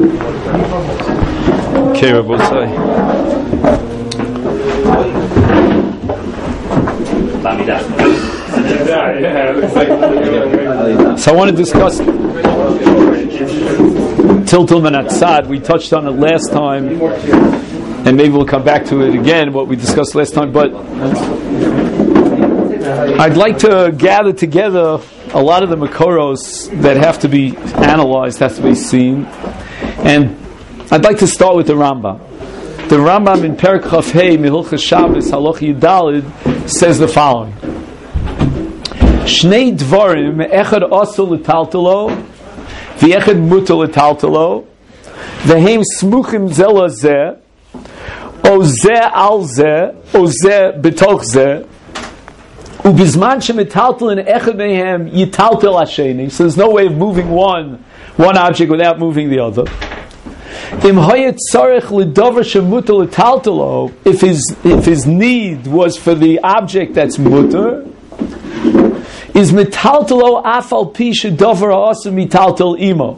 Okay, Rabotai. So I want to discuss Tiltul Menatzad. We touched on it last time, and maybe we'll come back to it again, what we discussed last time, but I'd like to gather together a lot of the Makoros that have to be analyzed, have to be seen, and I'd like to start with the Rambam. The Rambam in Perek Chaf Hei Mehilchas Shabbos Halacha Yudalid says the following: Shnei dvarim echad asur l'taltalo v'echad mutar l'taltalo v'heim smuchim ze lezeh o zeh al zeh o zeh b'toch zeh ubizman shemetaltal in echad mehem yitaltal hasheni. So there's no way of moving one object without moving the other. Im hayet tzarech l'davar shemutar l'taltalo, if his need was for the object that's mutar, is metaltalo afal pi shedavar ha'asur mitaltal imo.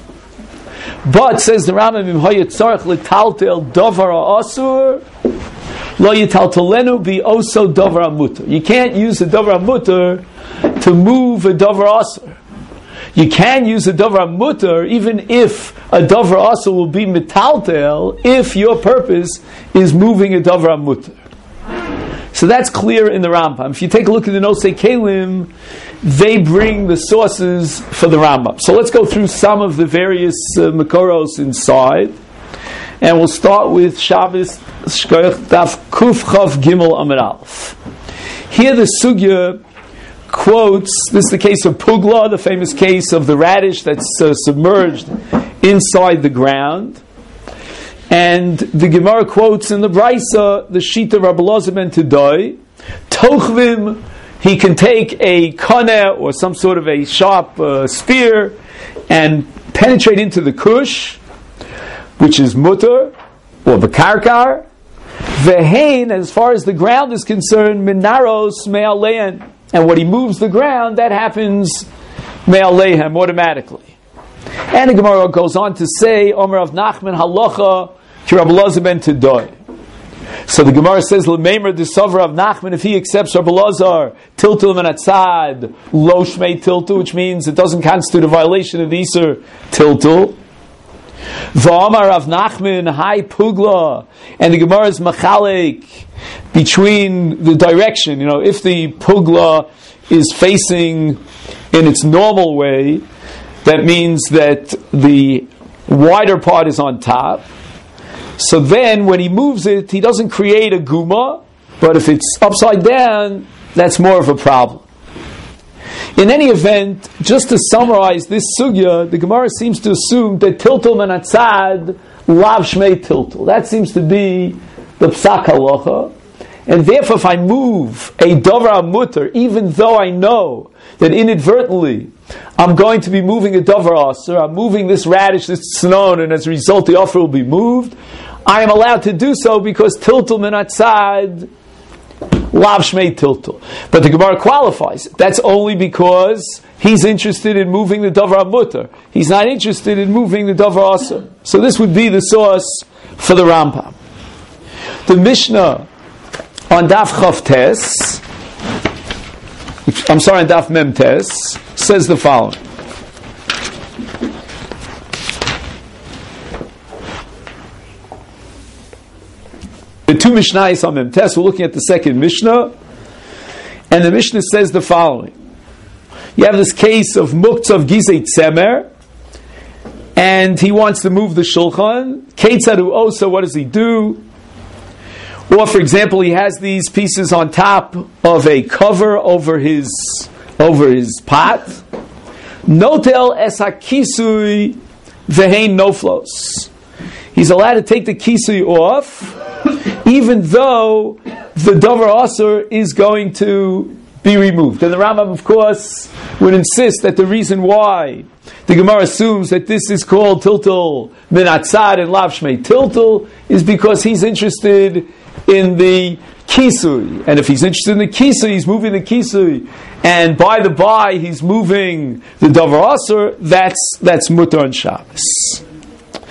But says the Rambam, im hayet tzarech l'taltal davar ha'asur lo yitaltalenu bi oso davar ha'mutar. You can't use a davar ha'mutar to move a davar ha'asur. You can use a davar mutar even if a davar asur will be metaltel if your purpose is moving a davar mutar. So that's clear in the Rambam. If you take a look at the Nosei Kelim, they bring the sources for the Rambam. So let's go through some of the various Makoros inside, and we'll start with Shabbos Shkoyach Daf Kuf Chav Gimel Amud Aleph. Here the Sugya quotes, this is the case of Pugla, the famous case of the radish that's submerged inside the ground. And the Gemara quotes in the Brisa, the Shita Rabbi Elazar ben Tudai, Tochvim, he can take a kaneh or some sort of a sharp spear and penetrate into the kush, which is mutar, or bakarkar. Vehein, as far as the ground is concerned, minaros me'alein. And when he moves the ground, that happens me'aleihem automatically. And the Gemara goes on to say, Omer of Nachman halacha ki Rabbi Elazar ben Tudai. So the Gemara says, L'meimer d'savra of Nachman, if he accepts Rabbi Elazar, tiltul menatzad, lo shmei tiltul, which means it doesn't constitute a violation of the Iser tiltul. V'amar of Nachman, hai pugla, and the Gemara is machalek between the direction. You know, if the pugla is facing in its normal way, that means that the wider part is on top. So then, when he moves it, he doesn't create a guma, but if it's upside down, that's more of a problem. In any event, just to summarize this sugya, the Gemara seems to assume that tiltul menatzad lav shmei tiltul. That seems to be the psak halacha, and therefore, if I move a davar mutar, even though I know that inadvertently I'm going to be moving a davar asur, I'm moving this radish, this tznon, and as a result the offer will be moved, I am allowed to do so because tiltul menatzad lav shmei tiltul. But the Gemara qualifies it. That's only because he's interested in moving the davar mutar. He's not interested in moving the davar asur. So this would be the source for the Rambam. The Mishnah on Daf Chav Tes, on Daf Mem Tes, says the following. The two Mishnayos on Mem Tes, we're looking at the second Mishnah, and the Mishnah says the following. You have this case of Muktzav Gizei Tzemer, and he wants to move the Shulchan. Ketzadu Osa, what does he do? Or, for example, he has these pieces on top of a cover over his pot. Notel es hakisui vehein noflos. He's allowed to take the kisui off, even though the davar asur is going to be removed. And the Rambam, of course, would insist that the reason why the Gemara assumes that this is called tiltul minatzad and lav shmei tiltul is because he's interested in the kisui, and if he's interested in the kisui, he's moving the kisui, and by the he's moving the davar asur. That's mutar on Shabbos.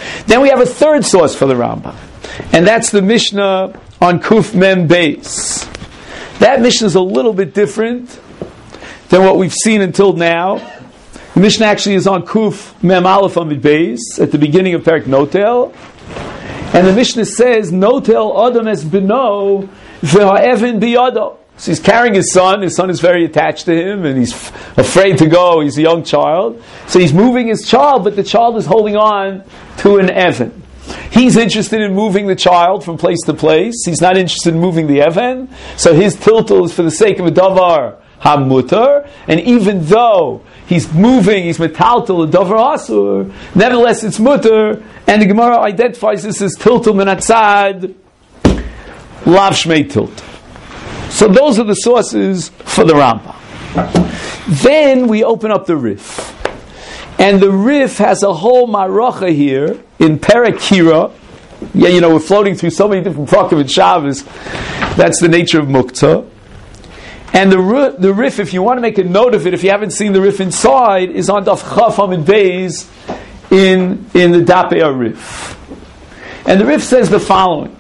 Then we have a third source for the Rambam, and that's the Mishnah on Kuf Mem Beis. That Mishnah is a little bit different than what we've seen until now. The Mishnah actually is on Kuf Mem Aleph Amid Beis at the beginning of Perek Notel, and the Mishnah says, "Notel Adam es beno v'ha'even biyado." So he's carrying his son is very attached to him, and he's afraid to go, he's a young child. So he's moving his child, but the child is holding on to an Evan. He's interested in moving the child from place to place. He's not interested in moving the Evan. So his tiltul is for the sake of a davar hamutar, and even though he's moving, he's metaltal, a davar asur, nevertheless it's mutar, and the Gemara identifies this as tiltul minatzad, lav shmei tiltul. So those are the sources for the Rambam. Then we open up the Rif. And the Rif has a whole maracha here in Perek Kira. Yeah, we're floating through so many different Prakim and Shabbos. That's the nature of Muktzah. And the Rif, if you want to make a note of it, if you haven't seen the Rif inside, is on Daf Chaf Amid Beis in the Dapei Rif. And the Rif says the following,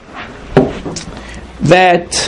that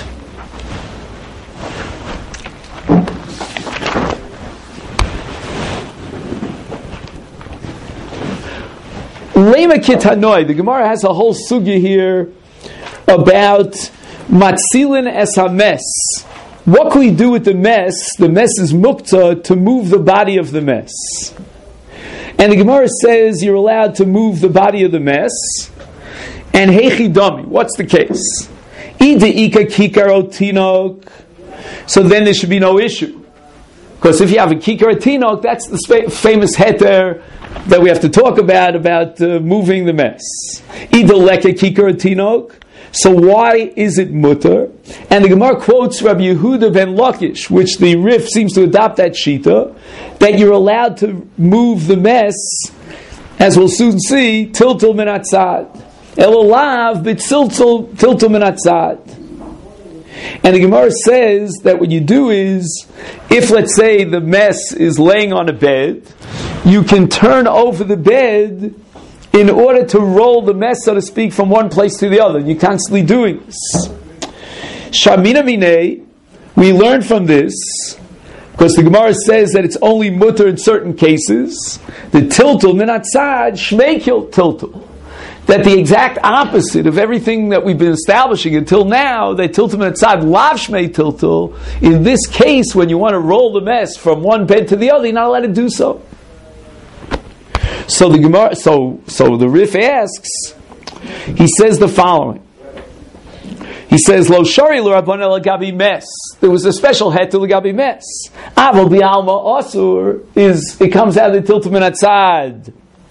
Lema Kitanoi, the Gemara has a whole sugya here about Matzilin es hames. What can we do with the mess? The mess is mukta, to move the body of the mess. And the Gemara says you're allowed to move the body of the mess. And heichi dami, what's the case? Ida ika kikar otinok. So then there should be no issue. Because if you have a kikar otinok, that's the famous heter that we have to talk about moving the mess. Ida leka kikar otinok. So why is it mutter? And the Gemara quotes Rabbi Yehuda ben Lakish, which the Rif seems to adopt that shita, that you're allowed to move the mess, as we'll soon see, tiltul min atzad. Elolav b'tiltul min atzad. And the Gemara says that what you do is, if let's say the mess is laying on a bed, you can turn over the bed in order to roll the mess, so to speak, from one place to the other. You're constantly doing this. Shamina minei, we learn from this, because the Gemara says that it's only mutter in certain cases, the tiltul min atzad shmei tiltul. That the exact opposite of everything that we've been establishing until now, that tiltul min atzad lav shmei tiltul, in this case, when you want to roll the mess from one bed to the other, you're not allowed to do so. So the Gemara, so the Rif asks, he says the following. He says, Lo shari l'rabbanan l'gabi mes. There was a special het to l'gabi mes. Aval bi'alma asur it comes out of the tiltul min atzad.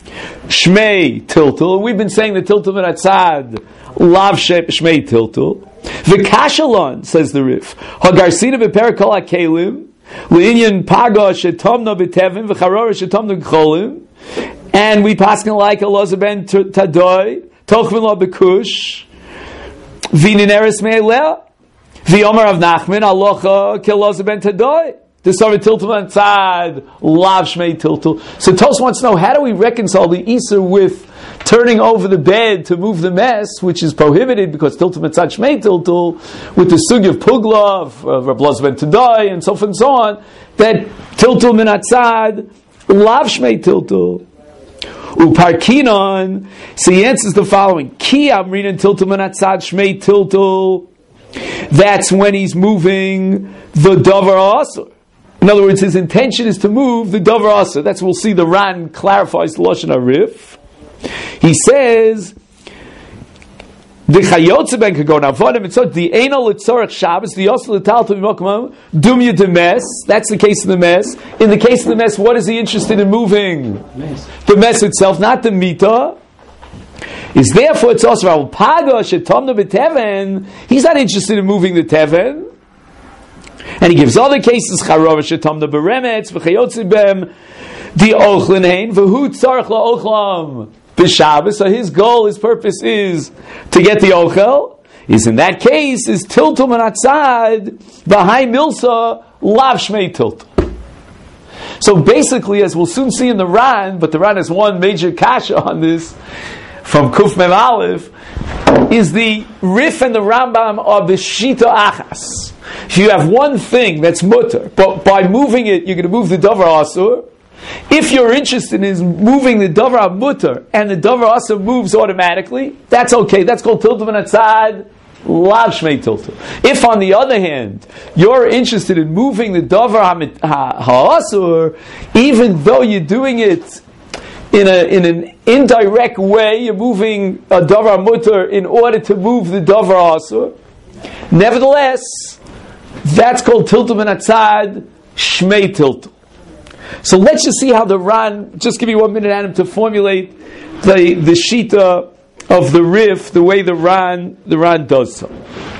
Shmei tiltul. We've been saying the tiltul min atzad lav shmei tiltul. V'kashalon, says the Rif. Hagarsina b'perek kol ha'kelim l'inyan paga shetomna b'tevim v'charora shetomna b'cholim. And we paskin like Elazar ben Tadoy, Tochvin lo bekush, Vinin eres me'eleh, V'yomer of Nachman, Alocha Elazar ben Tadoy. The Sarah Tiltul Tzad, Lav Shmei Tiltul. So Tos wants to know, how do we reconcile the Isser with turning over the bed to move the mess, which is prohibited because Tiltul Tzad Shmei Tiltul, with the Sugi of Pugla, of Reb Elazar ben Tadoy, and so forth and so on, that Tiltul Min Tzad, Lav Shmei Tiltul. Uparkinon, so he answers the following: Ki amrinan tiltul min atzad shmei tiltul. That's when he's moving the davar asur. In other words, his intention is to move the davar asur. That's what we'll see. The Ran clarifies the Lashon HaRif. He says the chayotze ben kagon avodim. It's the enol litzorach Shabbos, the yosel lital to b'mokamam dumya de mes. That's the case of the mess. In the case of the mess, what is he interested in moving? The mess itself, not the mita. Is therefore it's also al paga shetomna b'teven. He's not interested in moving the teven. And he gives other cases charova shetomna beremetz v'chayotze bem the ochlin hein v'hu tzarich la'ochlam. So his goal, his purpose is to get the ochel. Is in that case is tiltul min atzad b'hai milsa lav shmei tiltul. So basically, as we'll soon see in the Ran, but the Ran has one major kasha on this. from Kuf Mem Aleph is the Rif and the Rambam of the Shita Achas. If you have one thing that's mutter, but by moving it, you're going to move the Davar Asur. If you're interested in moving the Davar Mutter and the Davar Asur moves automatically, that's okay. That's called Tiltum and Atzad, Lav Shmei Tiltum. If, on the other hand, you're interested in moving the Davar HaAsur, even though you're doing it in an indirect way, you're moving a Davar Mutter in order to move the Davar Asur, nevertheless, that's called Tiltum and Atzad, Shmei Tiltum. So let's just see how the Ran, just give me 1 minute, Adam, to formulate the Shita of the Rif, the way the Ran does so.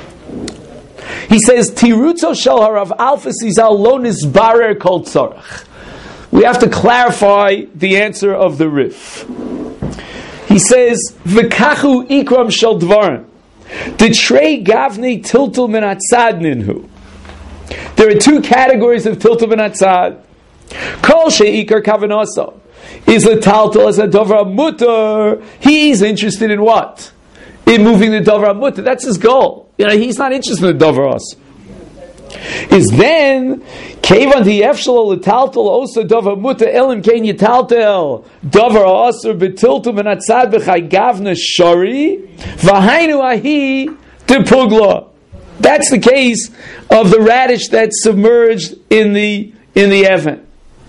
He says, Tirutzo shel harav Alfa Sizal lo nisbarer kol tzarach. We have to clarify the answer of the Rif. He says, V'kachu ikram shel dvarim. Detrei gavnei tiltul min atzad ninhu. There are two categories of tiltul min atzad. Kol she'ikar kavanasa is a taltal as a davar mutter. He's interested in what? In moving the davar mutter. That's his goal. He's not interested in the davar as. Is then kevan the efshal letaltal also davar mutter elim kein yitaltel davar aser betiltum and atzad b'chay gavna shari v'hainu ahi tepugla. That's the case of the radish that's submerged in the Evan.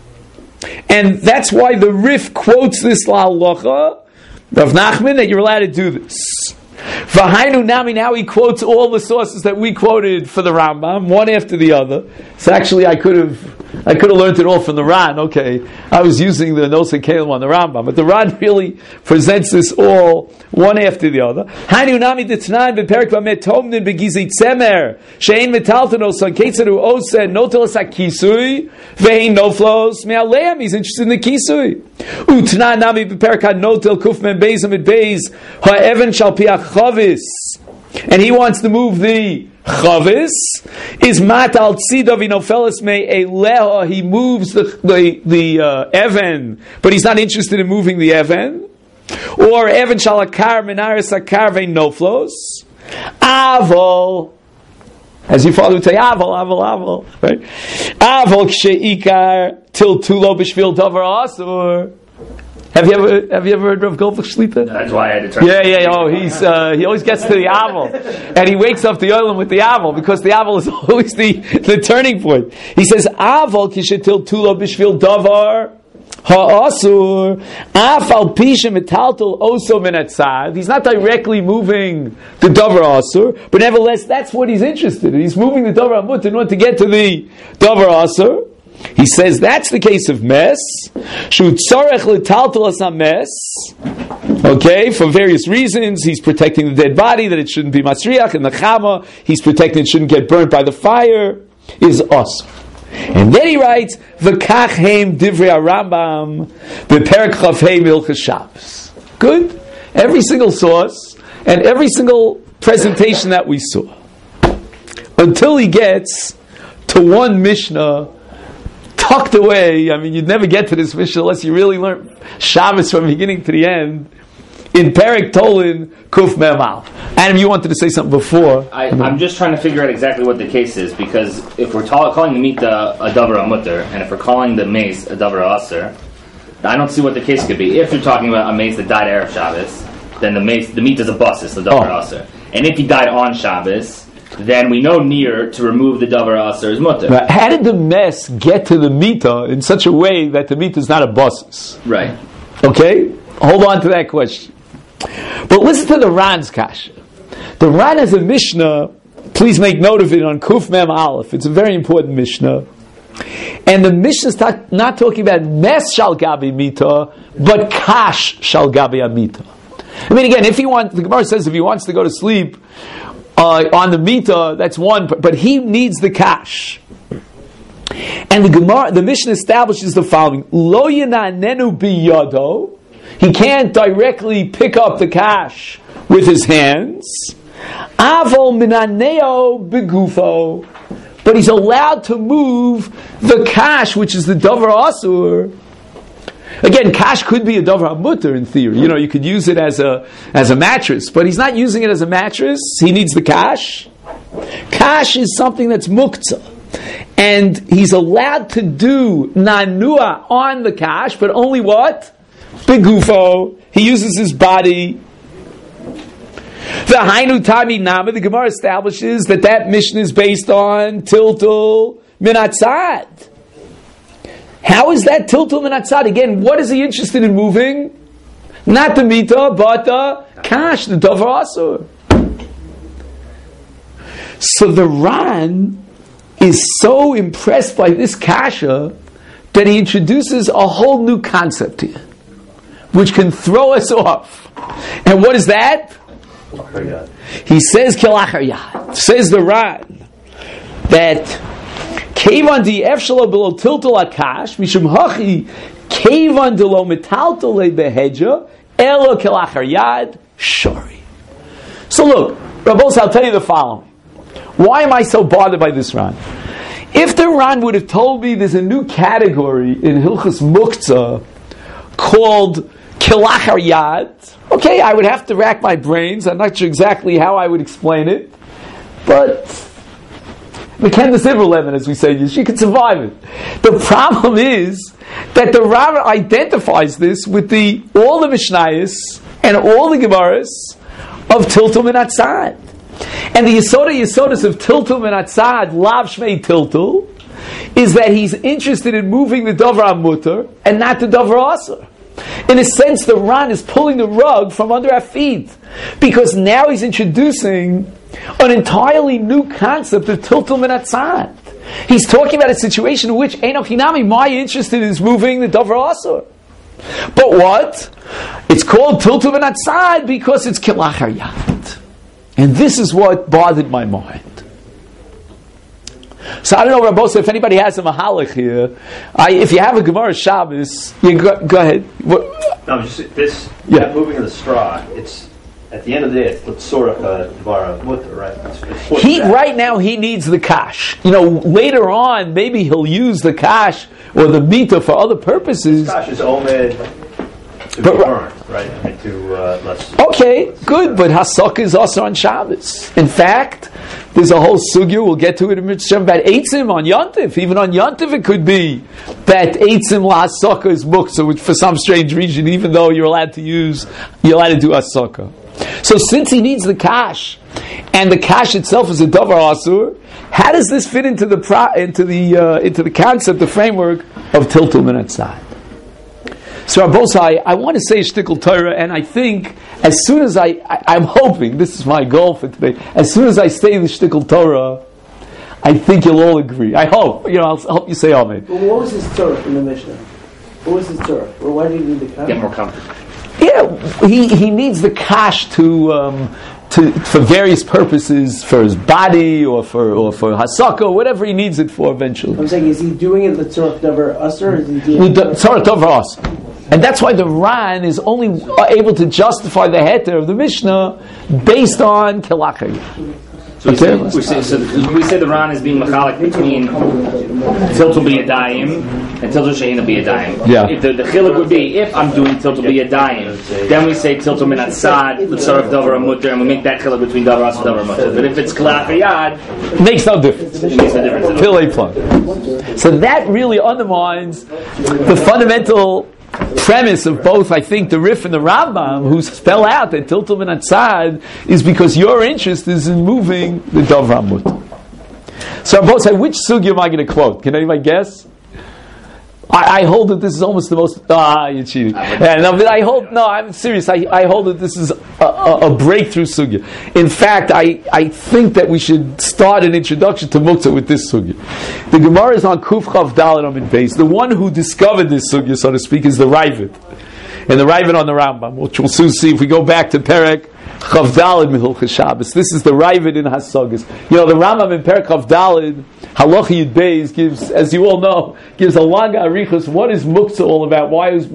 And that's why the Rif quotes this la'alacha of Nachman that you're allowed to do this. V'hainu nami, now he quotes all the sources that we quoted for the Rambam, one after the other. So actually I could have learned it all from the Ran. Okay, I was using the Nosei Kalim on the Rambam, but the Ran really presents this all one after the other. Hainu nami d'tnan b'perek b'amet tomnin b'gizit semer she'ein metaltano sanketzeru osen notelas hakisui ve'ein noflos me'aleim. He's interested in the kisui. Utnan nami b'perek ha'notel kufmen beizam et beiz ha'evan shal piach chavis, and he wants to move the chavis. Is matal tzidav inofeles me eleha. He moves the even, but he's not interested in moving the even. Or even shalakar menaris akar vein noflos. Avol, as your father would say, avol, right? Avol ksheikar til tulo b'shvil davar asur. Have you ever heard of Goldberg Shlita? That's why I had to try. Yeah. Oh, he always gets to the aval, and he wakes up the oilim with the aval, because the aval is always the turning point. He says aval kishetil tulo b'shvil davar ha'asur afal pisha metaltal oso min atzad. He's not directly moving the davar asur, but nevertheless that's what he's interested in. He's moving the davar amut in order to get to the davar asur. He says that's the case of mes. Shu tzarech l'taltal as mes. Okay, for various reasons. He's protecting the dead body, that it shouldn't be masriach, and the chama, he's protecting it shouldn't get burnt by the fire, is us. And then he writes, V'kach heim divrei Rambam, v'perek chav heim ilchas Shabbos. Good. Every single source, and every single presentation that we saw. Until he gets to one Mishnah, tucked away. I mean, you'd never get to this Mishnah unless you really learn Shabbos from beginning to the end. In Perek Tolin Kuf Mem Aleph. Adam, you wanted to say something before. I'm just trying to figure out exactly what the case is, because if we're calling the mita a davar mutter, and if we're calling the mace a davar aser, I don't see what the case could be. If you're talking about a mace that died Erev Shabbos, then the mita is a basis, the davar aser. And if he died on Shabbos, then we know near to remove the davar aser is mutter. Right. How did the mess get to the mita in such a way that the mita is not a basis? Right. Okay? Hold on to that question. But listen to the Ran's kasha. The Ran has a Mishnah, please make note of it, on Kuf Mem Aleph. It's a very important Mishnah. And the Mishnah is not talking about mes shal gabi mita, but kash shal gabi amita. I mean, again, the Gemara says if he wants to go to sleep on the mita, that's one, but he needs the kash. And the Mishnah establishes the following: Lo yananenu biyado. He can't directly pick up the cash with his hands. Avol minaneo begufo. But he's allowed to move the cash, which is the davar asur, Again, kash could be a davar mutter in theory. You could use it as a mattress, but he's not using it as a mattress. He needs the kash. Kash is something that's muktzah, and he's allowed to do nanua on the kash, but only what? Begufo. He uses his body. The Hainu Tami Nama, the Gemara establishes that mission is based on tiltul minatzad. How is that tiltul minatzad? Again, what is he interested in moving? Not the mita, but the kash, the davar asur. So the Ran is so impressed by this kasha that he introduces a whole new concept here, which can throw us off. And what is that? He says kilachar yad. Says the Ran that kevan di efshalo below tiltul akash mishum hachi kevan de lo metaltal beheja elo kilachar yad shori. So look, Rabbos, I'll tell you the following. Why am I so bothered by this Ran? If the Ran would have told me there's a new category in Hilchos Muktzah called kilachar yad, okay, I would have to rack my brains. I'm not sure exactly how I would explain it, but we can the civil lemon, as we say, she could survive it. The problem is that the Ran identifies this with all the Mishnayos and all the Gemaras of tiltul minatzad. And the Yisodas of tiltul minatzad, lav shmei tiltul, is that he's interested in moving the davar mutter and not the davar asur. In a sense, the Ran is pulling the rug from under our feet, because now he's introducing an entirely new concept of tiltul minatzad. He's talking about a situation in which Eino Chinami, my interest is moving the davar asur. But what? It's called tiltul minatzad because it's kilachar yad. And this is what bothered my mind. So I don't know, Rabbosa, if anybody has a mahalach here. If you have a Gemara Shabbos, you go ahead. No, just this. Yeah, moving of the straw. It's at the end of the day, it's l'tzorach dvar mutter, right? Right now he needs the kash. Later on, maybe he'll use the kash or the mita for other purposes. Kash is omed to be burnt, right? Okay, good, but hasaka is also on Shabbos. In fact, there's a whole sugya, we'll get to it in Mitzvah, about eitzim on Yontif. Even on Yontif it could be that eitzim la hasaka is muktzah, which for some strange reason, even though you're allowed to do hasaka. So since he needs the kash, and the kash itself is a davar asur, how does this fit into the concept, the framework of tiltul minatzad? So Rabbosai, I want to say shtickle Torah, and I think as soon as I'm hoping, this is my goal for today, as soon as I say the shtickle Torah, I think you'll all agree. I hope. I'll help you say amen. But what was his Torah in the Mishnah? What was his Torah? Well, why did he need the kash? Get more comfortable. Yeah, he needs the kash for various purposes, for his body or for hasaka, whatever he needs it for eventually. I'm saying, is he doing it the tzorach davar asur, or is he doing it tzorach davar asur? And that's why the Ran is only able to justify the heter of the Mishnah based on kilachar. So we say the Ran is being machalik between tiltul biyadayim and tiltul she'ena biyadayim. Yeah. If the chiluk would be, if I'm doing tiltul biyadayim, then we say tiltul minatzad, l'tzaref davar mutter, and we make that chiluk between davar asur and davar mutter. But if it's kilachar yad, makes no difference. It makes no difference. Till plug. So that really undermines the fundamental premise of both, I think, the Rif and the Rambam, who spell out that tiltul minatzad is because your interest is in moving the davar mutter. So I'm both saying, which sugya am I going to quote? Can anybody guess? I hold that this is almost the most. You're cheating. I'm serious. I hold that this is a breakthrough sugya. In fact, I think that we should start an introduction to Muktzah with this sugya. The Gemara is on Kuf Chav Daled Amud Beis. The one who discovered this sugya, so to speak, is the Ravid. and the Ravid on the Rambam, which we'll soon see if we go back to Perek Chav Daled Mehilchas Shabbos. This is the Ravid in Hasagas. You know, the Rambam in Perek Chav Daled, Halacha Yud Beis, gives, as you all know, gives a long arichos. What is Muktzah all about? Why were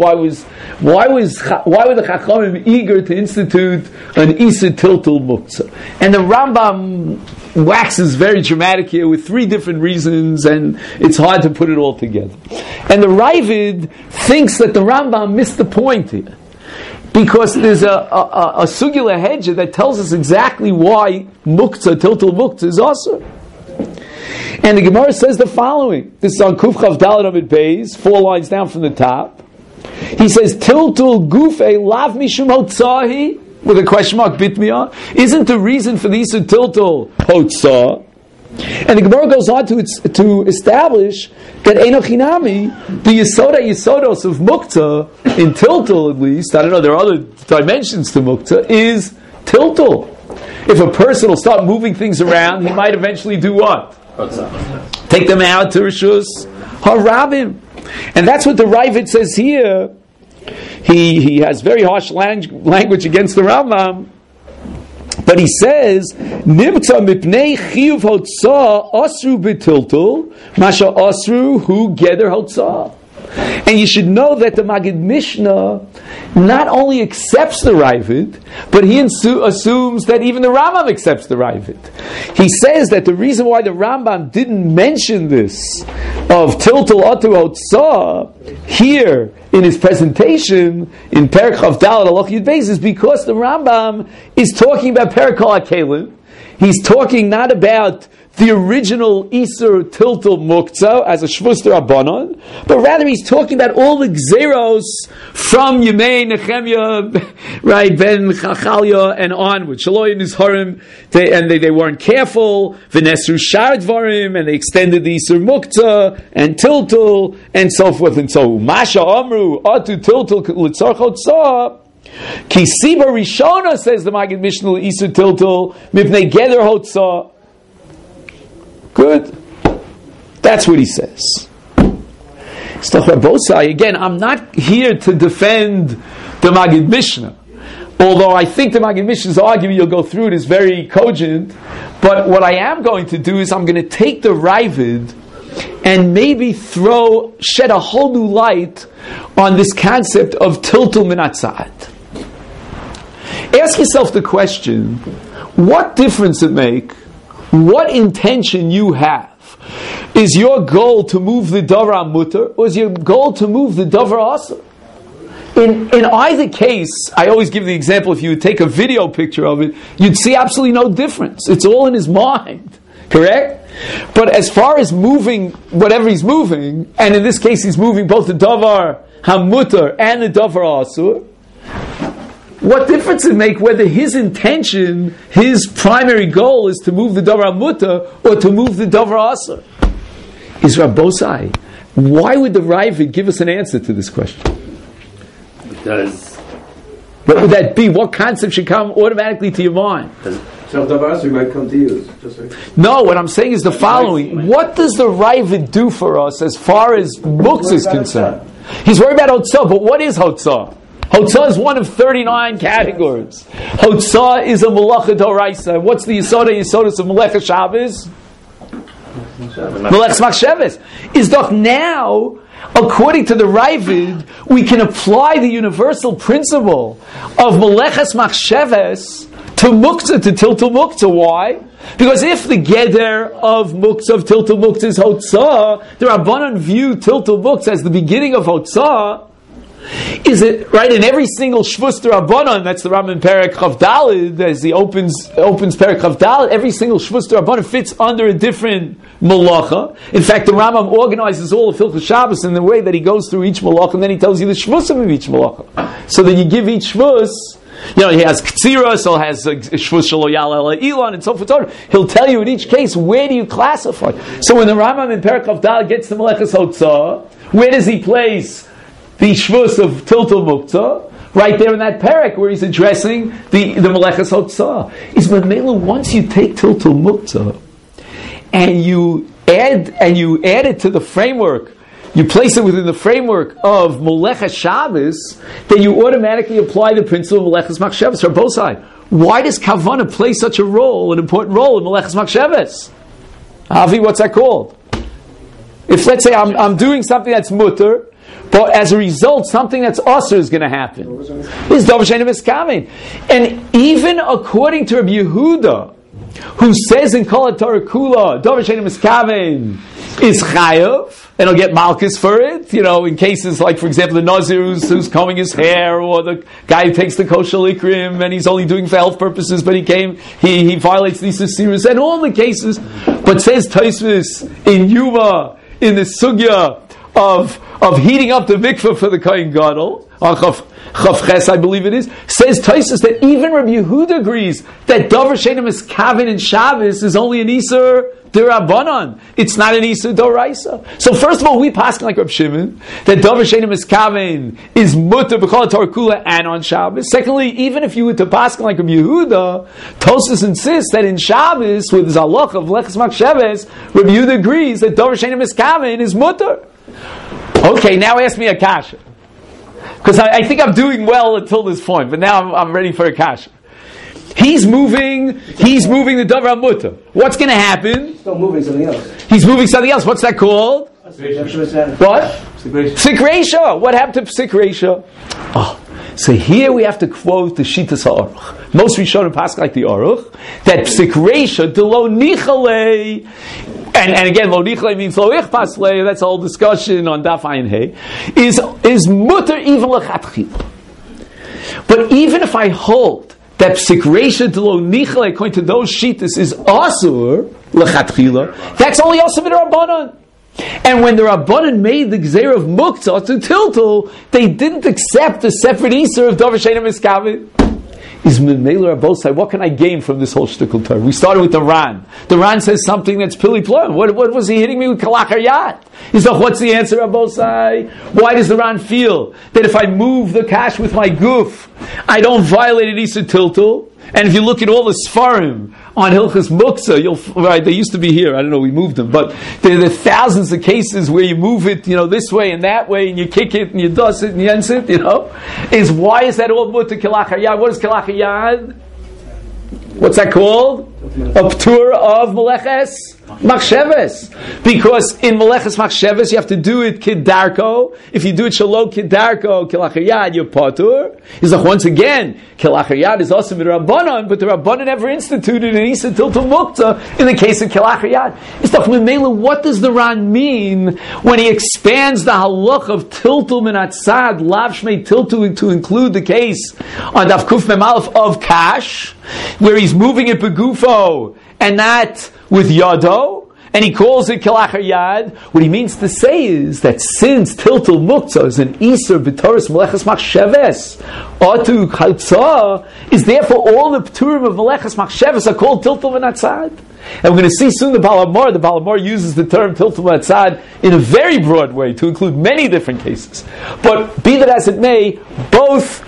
the Chachamim eager to institute an Isa Tiltul Muktzah? And the Rambam waxes very dramatic here with 3 different reasons, and it's hard to put it all together. And the Ravid thinks that the Rambam missed the point here, because there's a Sugila Hedja that tells us exactly why Muktzah, Tiltul Muktzah, is also. And the Gemara says the following. This is on Kuf Chav Daled Amid Beis, 4 lines down from the top. He says, Tiltul Gufei Lav Mishum Hotzahi, with a question mark, Bitmiyah, isn't the reason for the Yisur Tiltul Hotzah? And the Gemara goes on to establish that Enochinami, the Yisodos of Muktzah, in Tiltul at least, I don't know, there are other dimensions to Muktzah, is Tiltul. If a person will start moving things around, he might eventually do what? Take them out to Rishus Harabim. And that's what the Ravid says here. He has very harsh language against the Rambam, but he says, Nimtza mipnei chiyuv hotzah asru b'tiltul, masha asru hu geder hotzah. And you should know that the Magid Mishnah not only accepts the Ravid, but he assumes that even the Rambam accepts the Ravid. He says that the reason why the Rambam didn't mention this of Tiltul Atu Hotzah here in his presentation in Perek Chav Daled Halacha Yud Beis is because the Rambam is talking about Perek HaKelim. He's talking not about the original Isur Tiltul Muktzah as a Shvus D'Rabbanan, but rather he's talking about all the Gzeros from Yemei Nehemiah, right, Ben Chachalia and onward. Shaloy and Nizharim, they weren't careful, V'nesru Shar Dvarim, and they extended the Isur Muktzah and Tiltul and so forth and so on. Masha Amru, Atu Tiltul L'tzarch Hotzah, Ki Siba Rishona, says the Magid Mishnah, Isur Tiltul, Mipnei Geder Hotzah. Good. That's what he says. Again, I'm not here to defend the Magid Mishnah, although I think the Magid Mishnah's argument, you'll go through it, is very cogent. But what I am going to do is I'm going to take the Ravid and maybe shed a whole new light on this concept of Tiltul Minatzad. Ask yourself the question, what difference it make what intention you have. Is your goal to move the Davar Mutter, or is your goal to move the Davar Asur? In either case, I always give the example, if you would take a video picture of it, you'd see absolutely no difference. It's all in his mind. Correct? But as far as moving whatever he's moving, and in this case he's moving both the Davar HaMutter and the Davar Asur, what difference does it make whether his intention, his primary goal is to move the Davar HaMutter or to move the Davar Asur? Is Rabbosai, why would the Ravid give us an answer to this question? Because... What would that be? What concept should come automatically to your mind? So Davar Asur might come to you. No, what I'm saying is the following. What does the Ravid do for us as far as books is concerned? He's worried about Hotzah, but what is Hotzah? Hotzah is one of 39 categories. Hotzah is a Malacha D'Oraisa. What's the Yisodos of Melecha Shabbos? Melech Machsheves. Is doch now, according to the Ravid, we can apply the universal principle of Meleches Machsheves to Muktzah, to Tiltul Muktzah. Why? Because if the Geder of Muktzah, of Tiltul Muktzah is Hotzah, the Rabbanan view Tiltul Muktzah as the beginning of Hotzah. Is it right in every single Shvus D'Rabbanan? That's the Rambam Perek Chav Daled, as he opens Perek Chav Daled. Every single Shvus D'Rabbanan fits under a different malacha. In fact, the Rambam organizes all of Hilchos Shabbos in the way that he goes through each malacha, and then he tells you the Shvusim of each malacha. So that you give each Shvus. You know, he has Ktsira, so he has Shvus Shelo Yal Ela Ilan, and so forth. He'll tell you in each case, where do you classify? So when the Rambam in Perek Chav Daled gets to Meleches Hotzah, where does he place the Shvus of Tiltul Muktzah? Right there in that parak where he's addressing the Meleches Hotzah. Is Mamela, once you take Tiltul Muktzah and you add it to the framework, you place it within the framework of Moleches Shabbos, then you automatically apply the principle of Moleches Machshavos for both sides. Why does Kavanah play such a role, an important role in Moleches Machshavos? Avi, what's that called? If, let's say, I'm doing something that's mutter, but as a result, something that's asur is going to happen. Is Davar She'eino Miskaven. And even according to Rabbi Yehuda, who says in Kol HaTorah Kula, Davar She'eino Miskaven is chayav, and he'll get malchus for it, in cases like, for example, the Nazir who's combing his hair, or the guy who takes the kosher likrim, and he's only doing for health purposes, but he violates these asiros, and all the cases. But says Tosfos in Yuma, in the sugya of heating up the mikveh for the Kohen Gadol, Chav Ches, I believe it is, says Tosfos that even Rabbi Yehuda agrees that Davar She'eino Miskaven in Shabbos is only an Isur D'Rabbanan. It's not an Isur D'Oraisa. So first of all, we paskin like Reb Shimon that Davar She'eino Miskaven is mutter b'Kol HaTorah Kula and on Shabbos. Secondly, even if you were to paskin like Reb Yehuda, Tosfos insists that in Shabbos with Zalach of Moleches Machshavos, Reb Yehuda agrees that Davar She'eino Miskaven is mutter. Okay, now ask me a kasha. Because I think I'm doing well until this point, but now I'm ready for a kasha. He's moving the Davar HaMutter. What's going to happen? He's still moving something else. He's moving something else. What's that called? What? Psik Reisha. What happened to Psik Reisha? Oh, so here we have to quote the Shitas HaAruch. Most Rishonim pass like the Aruch, that Psik Reisha, de lo nichalei, and again, lo nichalei means lo ichpaslei, that's a whole discussion on Daf Ayin Hey, is mutter even lechatchila. But even if I hold that Psik Reisha de lo nichalei, according to those Shitas, is asur lechatchila, that's only asur b'Rabbanan. And when the Rabbanan made the Gzeira of Muktzah to Tiltul, they didn't accept the separate Isur of Davar She'eino Miskaven. Is Memela Rabosai, what can I gain from this whole shtickle term? We started with the Ran. The Ran says something that's Pili Plum. What was he hitting me with Kalach Haryat? He's like, what's the answer, Rabosai? Why does the Ran feel that if I move the cash with my goof, I don't violate an Isur Tiltul? And if you look at all the Sfarim on Hilchas Muktzah, they used to be here, I don't know, we moved them, but there are thousands of cases where you move it, this way and that way, and you kick it, and you dust it, and you ends it, why is that all mutter Kalach Haryad? What is Kalach Haryad? What's that called? A ptur of Moleches Machshavos. Because in Moleches Machshavos you have to do it Kedarko. If you do it Shalom Kedarko, Kalach Haryad, you're patur. He's like, once again, Kalach Haryad is also Rabbanan, but the Rabbanan never instituted an Isur Tiltul Muktzah in the case of Kalach Haryad. It's like, what does the Ran mean when he expands the halach of Tiltul Minatzad, Lav Shmei Tiltul, to include the case on Daf Kuf Mem Aleph of Kash, where he's moving it begufo and not with yado, and he calls it Kalach Haryad? What he means to say is that since Tiltul Muktzah is an Isur b'Toras Moleches Machshavos, Atu Chatzah is therefore all the Pturim of Moleches Machshavos are called Tiltul V'Natzad. And we're going to see soon the Balamor. The Balamor uses the term Tiltul V'Natzad in a very broad way to include many different cases. But be that as it may, both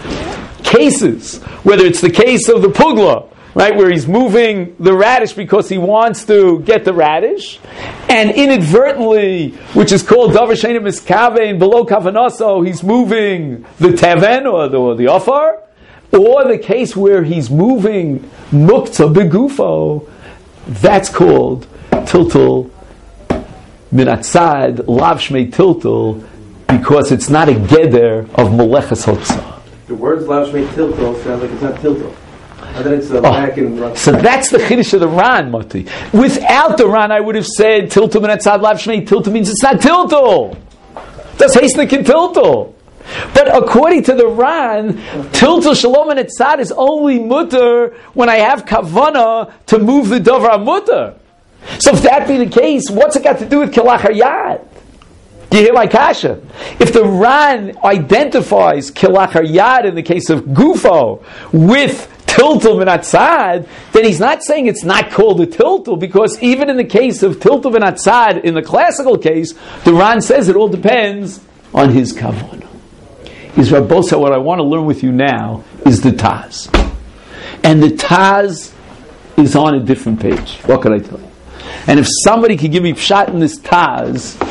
cases, whether it's the case of the Pugla, right, where he's moving the radish because he wants to get the radish, and inadvertently, which is called Davar She'eino Miskaven, below Kavanaso, he's moving the Teven or the Ofar, or the case where he's moving Muktzah Begufo, that's called Tiltul Minatzad, Lav Shmei Tiltul, because it's not a Geder of Moleches Hotzah. The words Lav Shmei Tiltul sound like it's not Tiltul. And then it's back in... So that's the Chiddush of the Ran, Mati. Without the Ran, I would have said Tiltul Minatzad Lav Shmei Tiltul means it's not Tiltul. That's Hasnik and Tiltul. But according to the Ran, Tiltul Shalom and Etzad is only mutter when I have kavana to move the Davar mutter. So if that be the case, what's it got to do with Kalach Haryad? Do you hear my kasha? If the Ran identifies Kalach Haryad in the case of Gufo with Tiltul V'Natzad, then he's not saying it's not called a Tiltul, because even in the case of Tiltul V'Natzad, in the classical case, the Ran says it all depends on his kavanah. Is Rabbosa, what I want to learn with you now is the Taz. And the Taz is on a different page. What could I tell you? And if somebody could give me pshat in this Taz,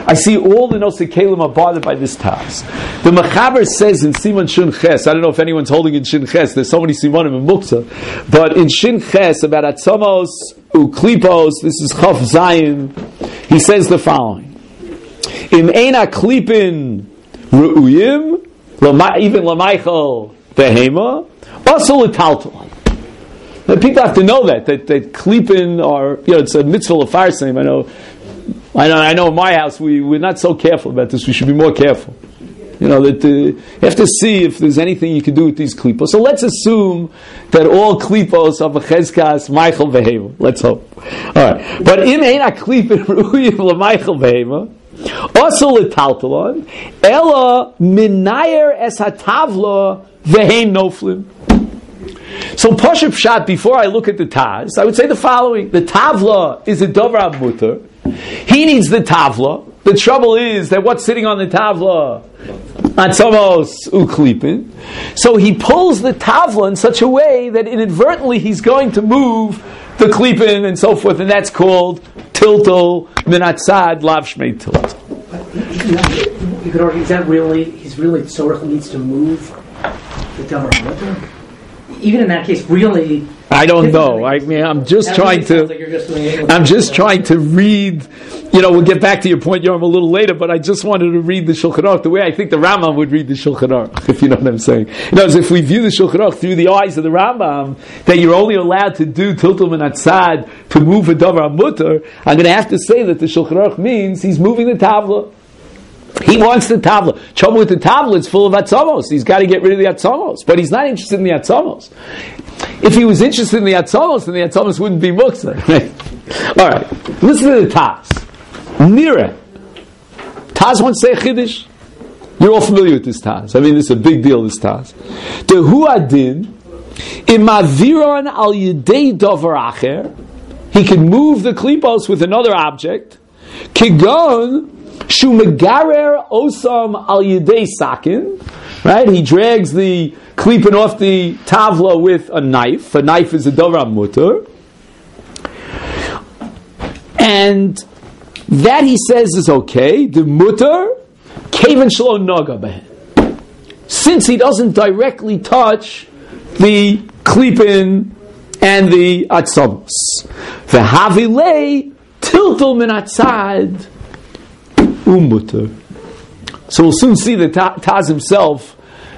I see all the Nosei Kelim are bothered by this Taz. The Mechaber says in Siman Shin Ches, I don't know if anyone's holding in Shin Ches, there's so many Simonim in Muktzah, but in Shin Ches, about Atzamos, Uklipos, this is Chaf Zayin, he says the following. Im Eina Klipin Ru'uyim, even Lamaichel Behema, also L'taltal. People have to know that klipin are, it's a mitzvah of farsim. I know in my house we're not so careful about this. We should be more careful. You have to see if there's anything you can do with these klipos. So let's assume that all klipos are v'chezkas Michael v'hema. Let's hope. All right, but in eina klipin ru'yim l'Michael v'hema also l'taltalon ela minayer es hatavla v'hein noflim. So Pashup Pshat, before I look at the Taz, I would say the following. The Tavla is a Dover Mutter. He needs the Tavla. The trouble is that what's sitting on the Tavla? Atzamos Uklipin. So he pulls the Tavla in such a way that inadvertently he's going to move the Klipin and so forth, and that's called Tiltal Minatzad Lav Shmei Tilt. You could argue, he's really Tzorech needs to move the Dover Mutter? Even in that case, really, I don't know. I'm just trying to read. We'll get back to your point, Yoram, a little later. But I just wanted to read the Shulchan Aruch the way I think the Rambam would read the Shulchan Aruch, if you know what I'm saying. If we view the Shulchan Aruch through the eyes of the Rambam, that you're only allowed to do Tiltul Minatzad to move a Davar Mutter, I'm going to have to say that the Shulchan Aruch means he's moving the Tavla. He wants the Tavla. Trouble with the Tavla, it's full of Atzamos. He's got to get rid of the Atzamos. But he's not interested in the Atzamos. If he was interested in the Atzamos, then the Atzamos wouldn't be Muktzah. All right. Listen to the Taz. Nira. Taz wants to say Chiddush. You're all familiar with this Taz. This is a big deal, this Taz. The Huadin, Imaviron al Yedei Dover Acher, he can move the Klipos with another object. Kigon, Shumegarer Osam al Yedei Sakin, right? He drags the klipin off the tavla with a knife. A knife is a davar mutter, and that he says is okay. The mutter kaven shlo naga behen, since he doesn't directly touch the klipin and the atzamos. V'havilei tiltul min atzad. So we'll soon see that Taz himself,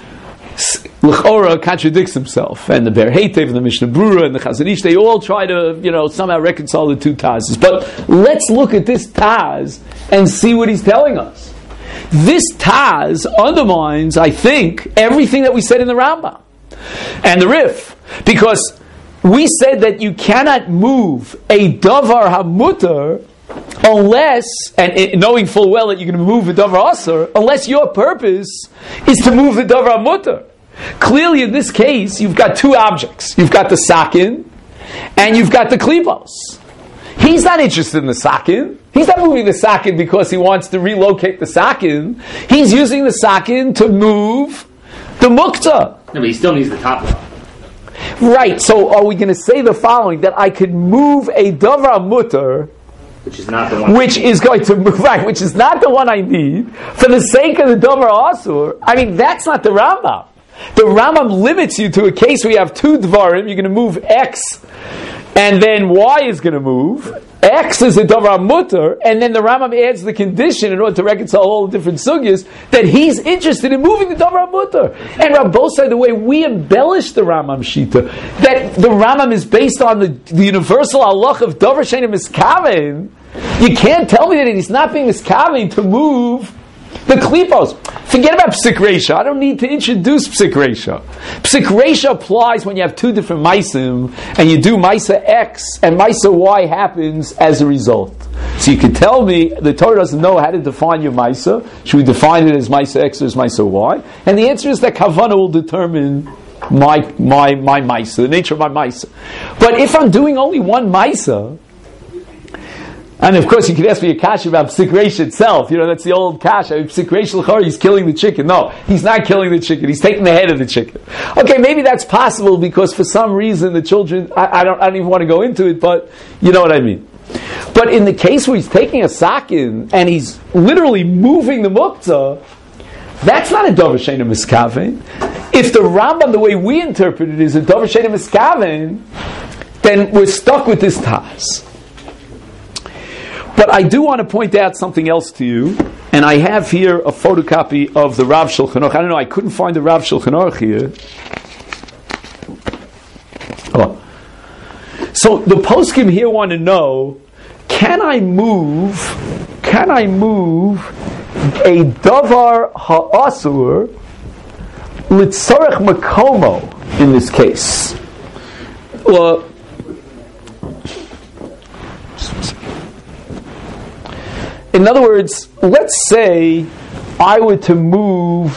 L'chora, contradicts himself, and the Ber Heitev and the Mishnah Brura and the Chazon Ish, they all try to, somehow reconcile the two Tazes. But let's look at this Taz and see what he's telling us. This Taz undermines, I think, everything that we said in the Rambam and the Rif, because we said that you cannot move a Davar HaMutar unless, and knowing full well that you're going to move the Davar Asur, unless your purpose is to move the Davar Mutter. Clearly, in this case, you've got two objects. You've got the Sakin, and you've got the Klipos. He's not interested in the Sakin. He's not moving the Sakin because he wants to relocate the Sakin. He's using the Sakin to move the Muktzah. No, but he still needs the top one. Right, so are we going to say the following, that I could move a Davar Mutter, which is not the one. Which is going to move, right? Which is not the one I need for the sake of the Davar Asur. That's not the Rambam. The Rambam limits you to a case where you have two Dvarim. You're going to move X, and then Y is going to move. X is a Davar Mutter, and then the Rambam adds the condition in order to reconcile all the different sugyas that he's interested in moving the Davar Mutter. And Rabbosai, the way we embellish the Rambam Shita, that the Rambam is based on the universal halach of Davar She'eino Miskaven. You can't tell me that he's not being miskaven to move the klipos. Forget about psik reisha. I don't need to introduce psik reisha. Psik reisha applies when you have two different maisim, and you do maisa X, and maisa Y happens as a result. So you can tell me the Torah doesn't know how to define your maisa. Should we define it as maisa X or as maisa Y? And the answer is that Kavanah will determine my maisa, the nature of my maisa. But if I'm doing only one maisa, and of course, you can ask me a kasha about psik reisha itself. That's the old kasha. Psik reisha l'chor, he's killing the chicken. No, he's not killing the chicken. He's taking the head of the chicken. Okay, maybe that's possible because for some reason the children, I don't even want to go into it, but you know what I mean. But in the case where he's taking a sakin and he's literally moving the muktzah, that's not a davar she'eino miskaven. If the Rambam, the way we interpret it, is a davar she'eino miskaven, then we're stuck with this tas. But I do want to point out something else to you, and I have here a photocopy of the Rav Shulchan Aruch. I don't know, I couldn't find the Rav Shulchan Aruch here. Oh. So the poskim here want to know, can I move a davar ha'asur litzorech makomo in this case? Well, in other words, let's say I were to move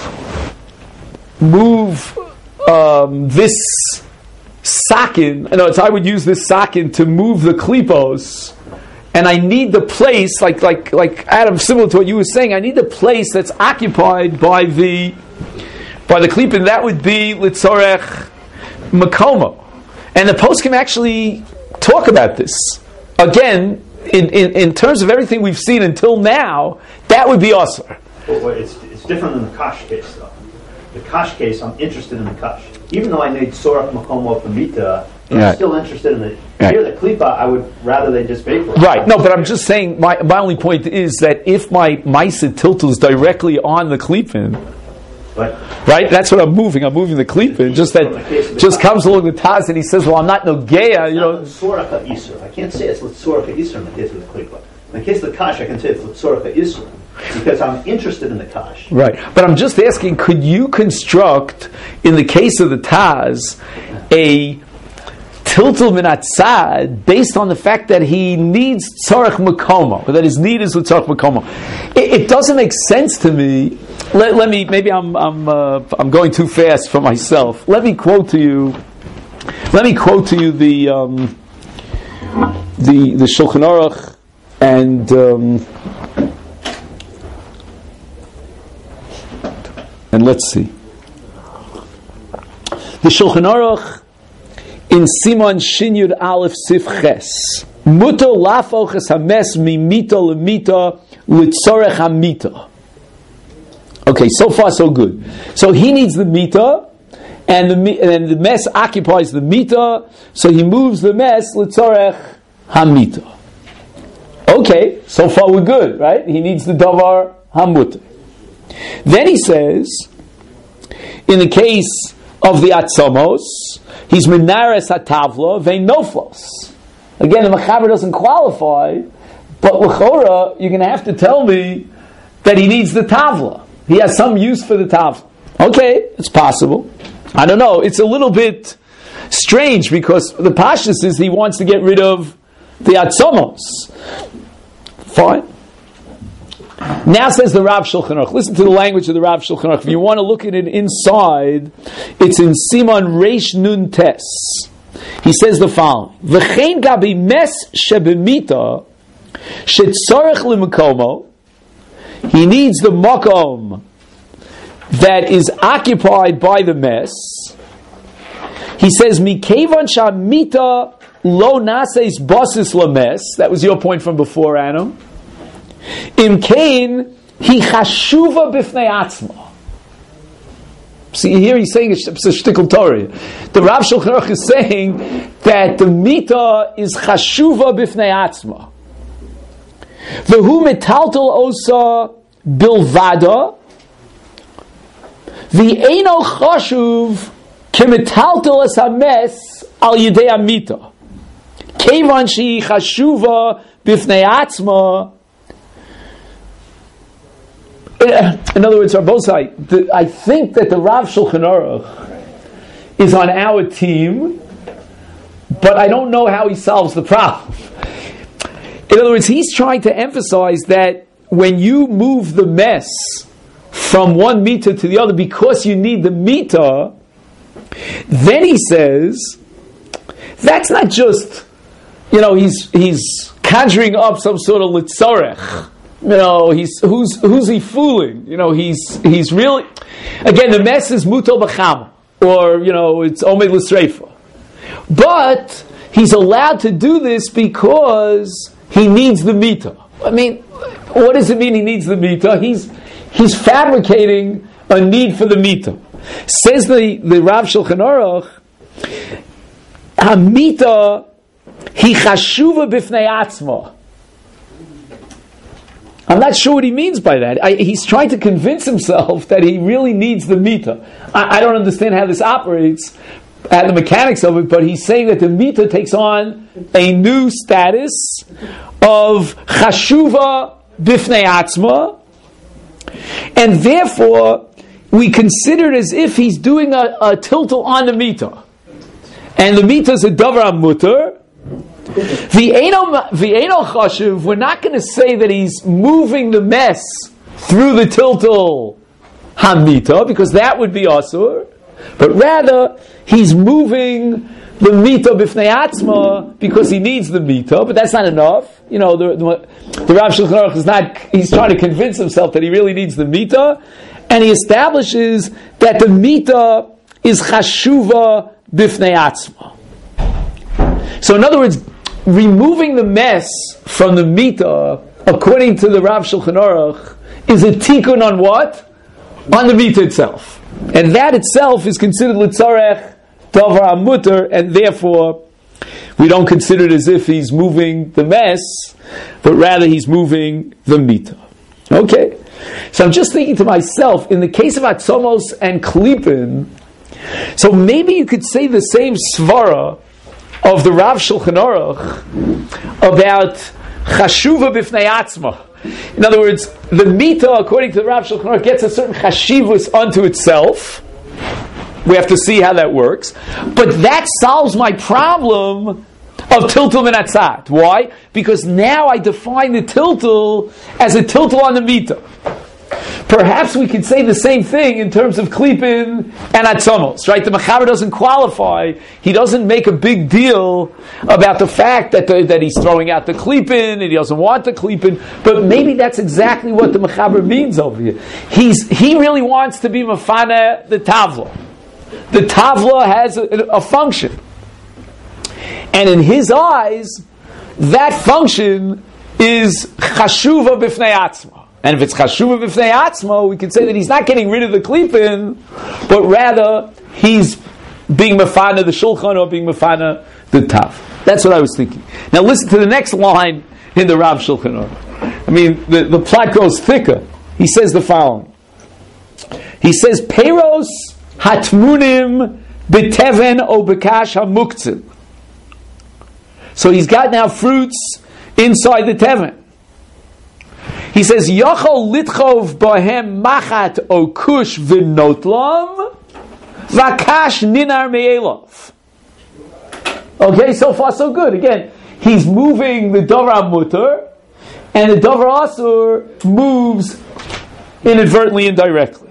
this sakin. In other words, I would use this sakin to move the klipos, and I need the place, like Adam, similar to what you were saying, I need the place that's occupied by the klip, and that would be litzorech makomo. And the poskim actually talk about this again. In terms of everything we've seen until now, that would be asur. Well, it's different than the kash case, though. The kash case, I'm interested in the kash. Even though I made sorach makomo of the mita, I'm still interested in it. Here, the klipa, I would rather they just vaporize. Right. No, but I'm just saying, my only point is that if my ma'aseh tiltul is directly on the klipin, right? That's what I'm moving. I'm moving the klipin. Just comes along the taz and he says, "Well, I'm not nogeya." You know, sorach isur. I can't say it's sorach isur in the case of the klipa. In the case of the kash, I can say it's sorach isur because I'm interested in the kash. Right. But I'm just asking: could you construct, in the case of the taz, a tiltul min atzad based on the fact that he needs tzarech makomo, that his need is with tzarech makomo? It doesn't make sense to me. Let me. Maybe I'm going too fast for myself. Let me quote to you the Shulchan Aruch and let's see the Shulchan Aruch in Siman Shin Yud Aleph Sif Ches. Muto lafoches hames mimita lemita litzorech hamita. Okay, so far so good. So he needs the mita, and the mes occupies the mita, so he moves the mes litzorech hamita. Okay, so far we're good, right? He needs the davar hamut. Then he says, in the case of the atzamos, he's menares hatavla veinoflos. Again, the mechaber doesn't qualify, but l'chora, you're going to have to tell me that he needs the tavla. He has some use for the tavla. Okay, it's possible. I don't know. It's a little bit strange because the pashtus is he wants to get rid of the atzamos. Fine. Now says the Rav Shulchan Aruch. Listen to the language of the Rav Shulchan Aruch. If you want to look at it inside, it's in Siman Reish Nun Tes. He says the following: V'chein gabi mes shebemita shetzorech l'makomo. He needs the makom that is occupied by the mes. He says mikevan shamita lo naseis basis lames. That was your point from before, Adam. Imkain he chashuva b'fnei atzma. See, here he's saying it's a shtickle Torah. The Rav Shulchan Aruch is saying that the mita is chashuva b'fnei atzma. V'hu metaltel osa bilvada v'eino chashuv kemetaltel es hames al yidei amita kevan she chashuva b'fnei atzma. In other words, Rabosai, I think that the Rav Shulchan Aruch is on our team, but I don't know how he solves the problem. In other words, he's trying to emphasize that when you move the mess from one meter to the other because you need the meter, then he says that's not just, he's conjuring up some sort of litzorech. Who's he fooling? He's really, again, the mess is muto b'chama, or it's omed l'sreifa. But he's allowed to do this because he needs the mita. I mean, what does it mean he needs the mita? He's fabricating a need for the mita. Says the Rav Shulchan Aruch, Hamita hi chashuva b'fnei atzma. I'm not sure what he means by that. He's trying to convince himself that he really needs the mita. I don't understand how this operates, and the mechanics of it, but he's saying that the mita takes on a new status of chashuva b'fnei atzma, and therefore we consider it as if he's doing a tiltal on the mita. And the mita is a davar mutter. V'eino chashuv, we're not going to say that he's moving the mess through the tiltal hamita, because that would be asur, but rather he's moving the mita b'fnei atzma because he needs the mita, but that's not enough. You know, the Rav Shulchan Aruch is not, he's trying to convince himself that he really needs the mita, and he establishes that the mita is chashuva b'fnei atzma. So in other words, removing the mess from the mita, according to the Rav Shulchan Aruch, is a tikkun on what? On the mita itself. And that itself is considered litzarech davar mutter, and therefore we don't consider it as if he's moving the mess, but rather he's moving the mita. Okay? So I'm just thinking to myself, in the case of atzomos and klipin, so maybe you could say the same svara of the Rav Shulchan Aruch about chashuva b'fnei atzma. In other words, the mita, according to the Rav Shulchan Aruch, gets a certain chashivus unto itself. We have to see how that works. But that solves my problem of tiltul min atzad. Why? Because now I define the tiltul as a tiltul on the mita. Perhaps we could say the same thing in terms of klipin and atzomos, right? The mechaber doesn't qualify. He doesn't make a big deal about the fact that he's throwing out the klipin and he doesn't want the klipin. But maybe that's exactly what the mechaber means over here. He really wants to be mafana the tavla. The tavla has a function, and in his eyes, that function is chashuva b'fnei atzma. And if it's chashuva b'fnei atzma, we could say that he's not getting rid of the klipin, but rather he's being mafana the shulchan or being mafana the tav. That's what I was thinking. Now listen to the next line in the Rav Shulchan Aruch. I mean, the plot grows thicker. He says the following. He says, Peiros hatmunim b'teven o b'kash hamuktzim. So he's got now fruits inside the teven. He says, Yochol litchov bohem machat o kush v'notlam v'akash ninar me'elov. Okay, so far so good. Again, he's moving the davar mutter, and the davar asur moves inadvertently, indirectly.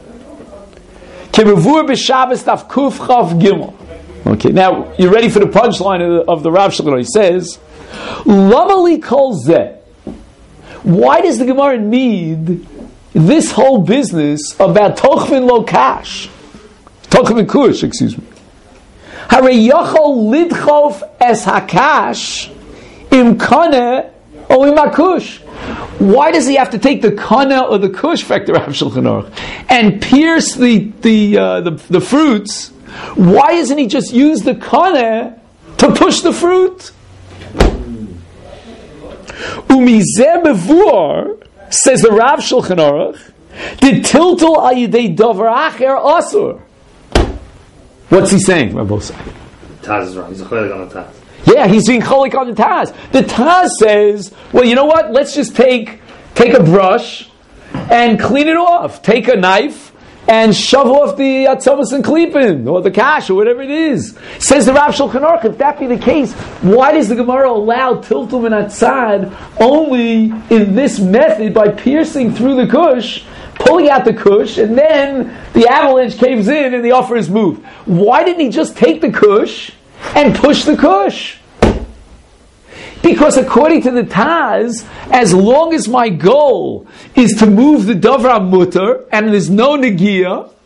Kemevur b'Shabbos taf kuf chav gimel. Okay, now you're ready for the punchline of the Rav Shulchan Aruch. He says, Lamali kol zeh. Why does the Gemara need this whole business about tochvin lo kash? Tochvin kush, excuse me. Hare yachol lidchof es hakash im kaneh o im akush. Why does he have to take the kaneh or the kush, factor Rav Shulchan Aruch, and pierce the fruits? Why doesn't he just use the kaneh to push the fruit? Umizeh bevur, says the Rav Shulchan Aruch, the tiltul al yidei davar acher asur. What's he saying, Rabbi Osai? Taz is wrong. He's a cholik on the Taz. Yeah, he's being cholik on the Taz. The Taz says, well, you know what? Let's just take a brush and clean it off. Take a knife and shove off the atzomos and klipin, or the kash, or whatever it is. Says the Rav Shulchan Aruch, if that be the case, why does the Gemara allow tiltul min atzad only in this method, by piercing through the kush, pulling out the kush, and then the avalanche caves in and the offer is moved? Why didn't he just take the kush and push the kush? Because according to the Taz, as long as my goal is to move the davar mutter and there's no negia,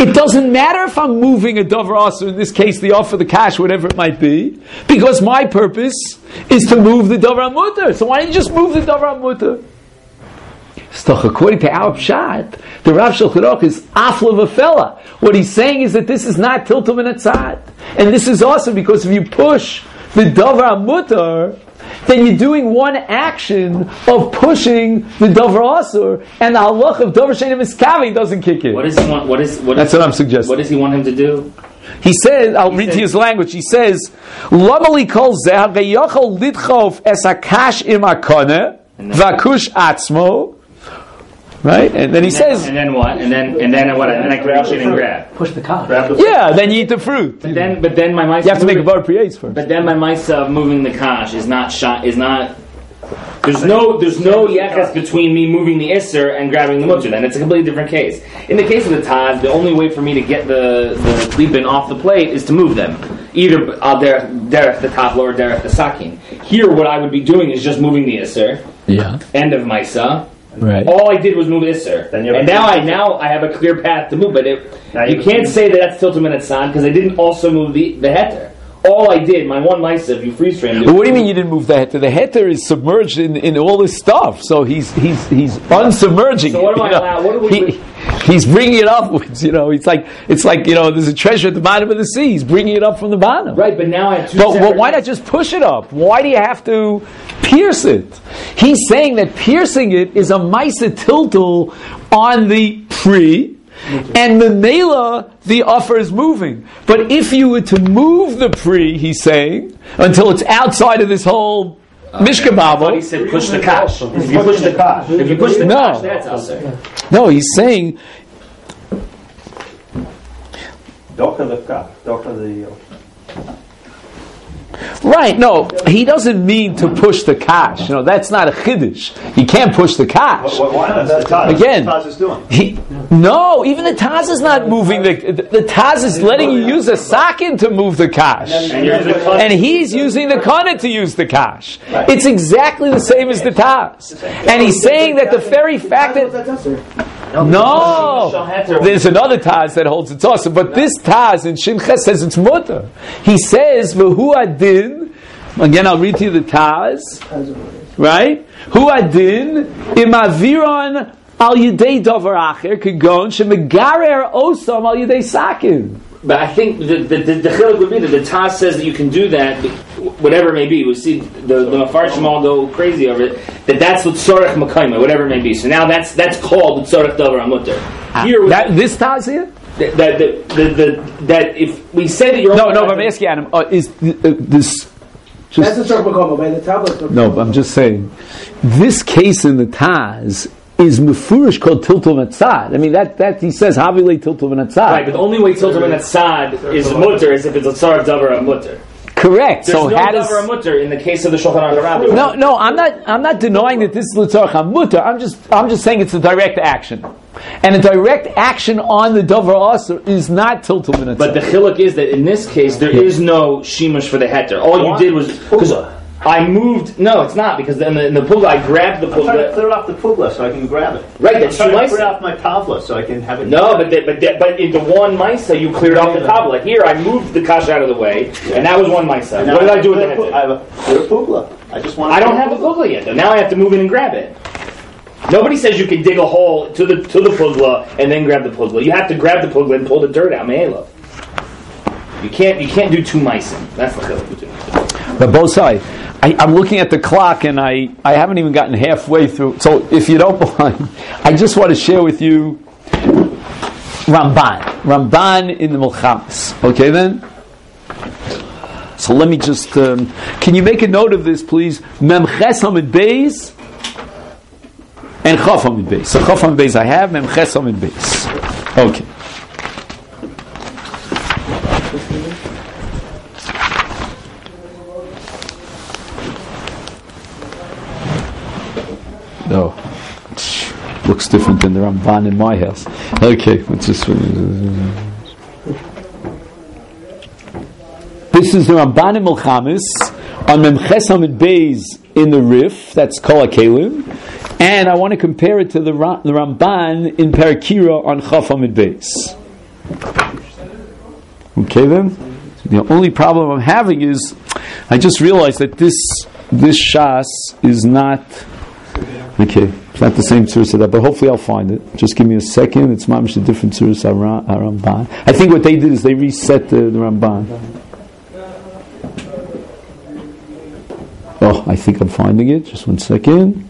It doesn't matter if I'm moving a davar asur, in this case the offer, the cash, whatever it might be, because my purpose is to move the davar mutter. So why don't you just move the davar mutter? So according to our pshat, the Rav Shulchan Aruch is afla v'fela. What he's saying is that this is not tiltum and atzad, and this is also because if you push the davar mutter, then you're doing one action of pushing the davar asur, and the halach of davar she'eino miskaven doesn't kick in. What does he want? That's what I'm suggesting. What does he want him to do? He says, I'll read to you his language. He says, "Lamali kol zeh v'yochol lidchof es hakash im hakone v'akush atzmo." Right, and then he says, and then what? And then what? And then I can reach in and grab. Push the car. Yeah, then you eat the fruit. But then my mice. You have to make a bar priates first. But then my mice moving the kash is not shot. Is not. There's no yachas between me moving the isser and grabbing the mutter. Then it's a completely different case. In the case of the taz, the only way for me to get the klipin off the plate is to move them, either derech the tavla or derech the sakin. Here, what I would be doing is just moving the isser. Yeah. End of Maisa. Right. All I did was move Isser. And now I have a clear path to move, but you can't say that that's tiltum and atzad because I didn't also move the heter. All I did, my one Maisa, if you freeze frame. What do you mean you didn't move the heter? The heter is submerged in all this stuff, so he's unsubmerging. So what do I allow? What do we? He's bringing it upwards. It's like there's a treasure at the bottom of the sea. He's bringing it up from the bottom. Right, but now I have two. But why not just push it up? Why do you have to pierce it? He's saying that piercing it is a Maisa tiltul on the pre. And Memela, the offer is moving. But if you were to move the pre, he's saying, until it's outside of this whole Mishka Babel. He said push the kash. If you push the kash, that's also. No, he's saying. Right, no, he doesn't mean to push the kash. That's not a chiddush. You can't push the kash. Why not? That's the Taz. Again, That's what the Taz is doing. No, even the Taz is not moving. The Taz is letting you use a sakin to move the kash. And he's using the kana to use the kash. It's exactly the same as the Taz. And he's saying that the very fact that... No, there's another Taz that holds it's awesome, but this Taz in Shin Ches says it's mutter. He says, "V'hu adin." Again, I'll read to you the Taz. Right? Hu adin imaviron al yedei davar acher kegon shemegarer osam al yedei sakin. But I think the chiluk would be that the Taz says that you can do that, whatever it may be. We see the Mefarshim all go crazy over it. That's what tzorech makayma, whatever it may be. So now that's called tzorech davar amutter. Here, this Taz here. That if we say that you're no, but I'm asking Adam, is this? That's the tzorech makayma by the tablet. No, but I'm just saying this case in the Taz is mefurish called tiltum atzad. I mean that he says havile tiltum atzad. Right, but the only way tiltum atzad is mutter is if it's a tzarek davar mutter. Correct. There's so no davar mutter in the case of the Shulchan Aruch Rabbi. No, I'm not denying that this is l'tzarech mutter. I'm just saying it's a direct action, and a direct action on the davar asur is not tiltum atzad. But the chiluk is that in this case there is no shimush for the heter. All you did was because I moved. No, it's not because in the pugla I grabbed the pugla. I'm trying to clear it off the pugla so I can grab it. Right, that's I'm trying to two clear it off my tavla so I can have it. No, but in the one maisa you cleared off the tavla. Here I moved the kash out of the way, and that was one maisa. What did I do with the heter? I have a pugla. I don't have the pugla yet though. Now I have to move in and grab it. Nobody says you can dig a hole to the pugla and then grab the pugla. You have to grab the pugla and pull the dirt out. Me'ela. You can't do two maisim. That's the chiluk between them. But both sides. I'm looking at the clock and I haven't even gotten halfway through. So if you don't mind, I just want to share with you Ramban in the Milchamas. Okay then? So let me just, can you make a note of this please? Mem Ches Hamid Beis and Chaf Hamid Beis. So Chaf Hamid Beis I have, Mem Ches Hamid Beis. Okay. No, looks different than the Ramban in my house. Okay, let's just. This is the Ramban in Milchamis on Memches Hamid Beis in the Rif. That's Kol HaKelim, and I want to compare it to the Ramban in Parakira on Chaf Hamid Beis. Okay then? The only problem I'm having is, I just realized that this Shas is not, okay, it's not the same Tzuras Sadat, but hopefully I'll find it. Just give me a second. It's mamish a different Tzuras Ramban. I think what they did is they reset the Ramban. Oh, I think I'm finding it. Just 1 second.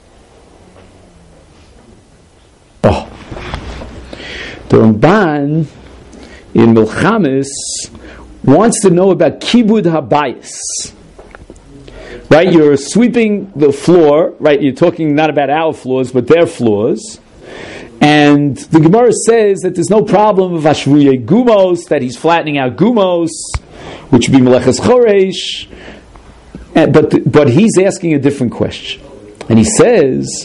Oh. The Ramban in Milchamis wants to know about Kibud Habayis. Right? You're sweeping the floor, right? You're talking not about our floors, but their floors. And the Gemara says that there's no problem of Ashvuye Gumos, that he's flattening out Gumos, which would be Meleches Choresh. But he's asking a different question. And he says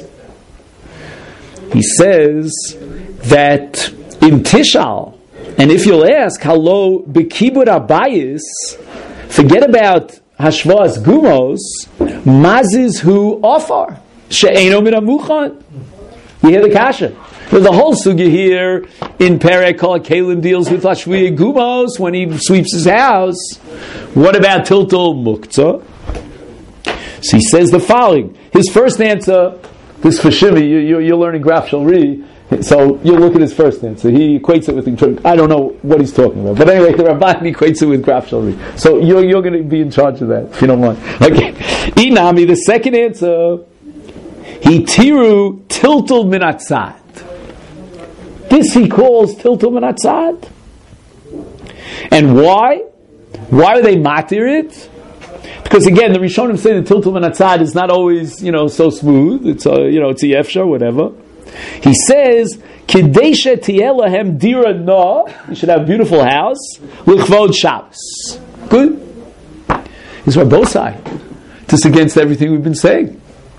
that in Tishal, and if you'll ask, halo bekibud abayis, forget about hashvas gumos, maziz hu ofar, she'eno min amuchan. You hear the kasha? The whole sugya here in Perek Kol Kalim deals with hashvuye gumos when he sweeps his house. What about tiltul muktzah? So he says the following. His first answer, this for Shimi, you're learning Graf Shalri, so you'll look at his first answer. He equates it with, I don't know what he's talking about. But anyway, the Ramban equates it with Graf Shalri. So you're going to be in charge of that, if you don't mind. Okay. Inami, the second answer, he tiru tiltul min atzad. This he calls tiltul min atzad. And why? Why are they matir it? Because again, the Rishonim say that tiltul min atzad is not always, so smooth. It's a yefsha, whatever. He says, "Kedesha tielahem dira no." You should have a beautiful house. L'chvod Shabbos. Good. This is both sides. This is against everything we've been saying.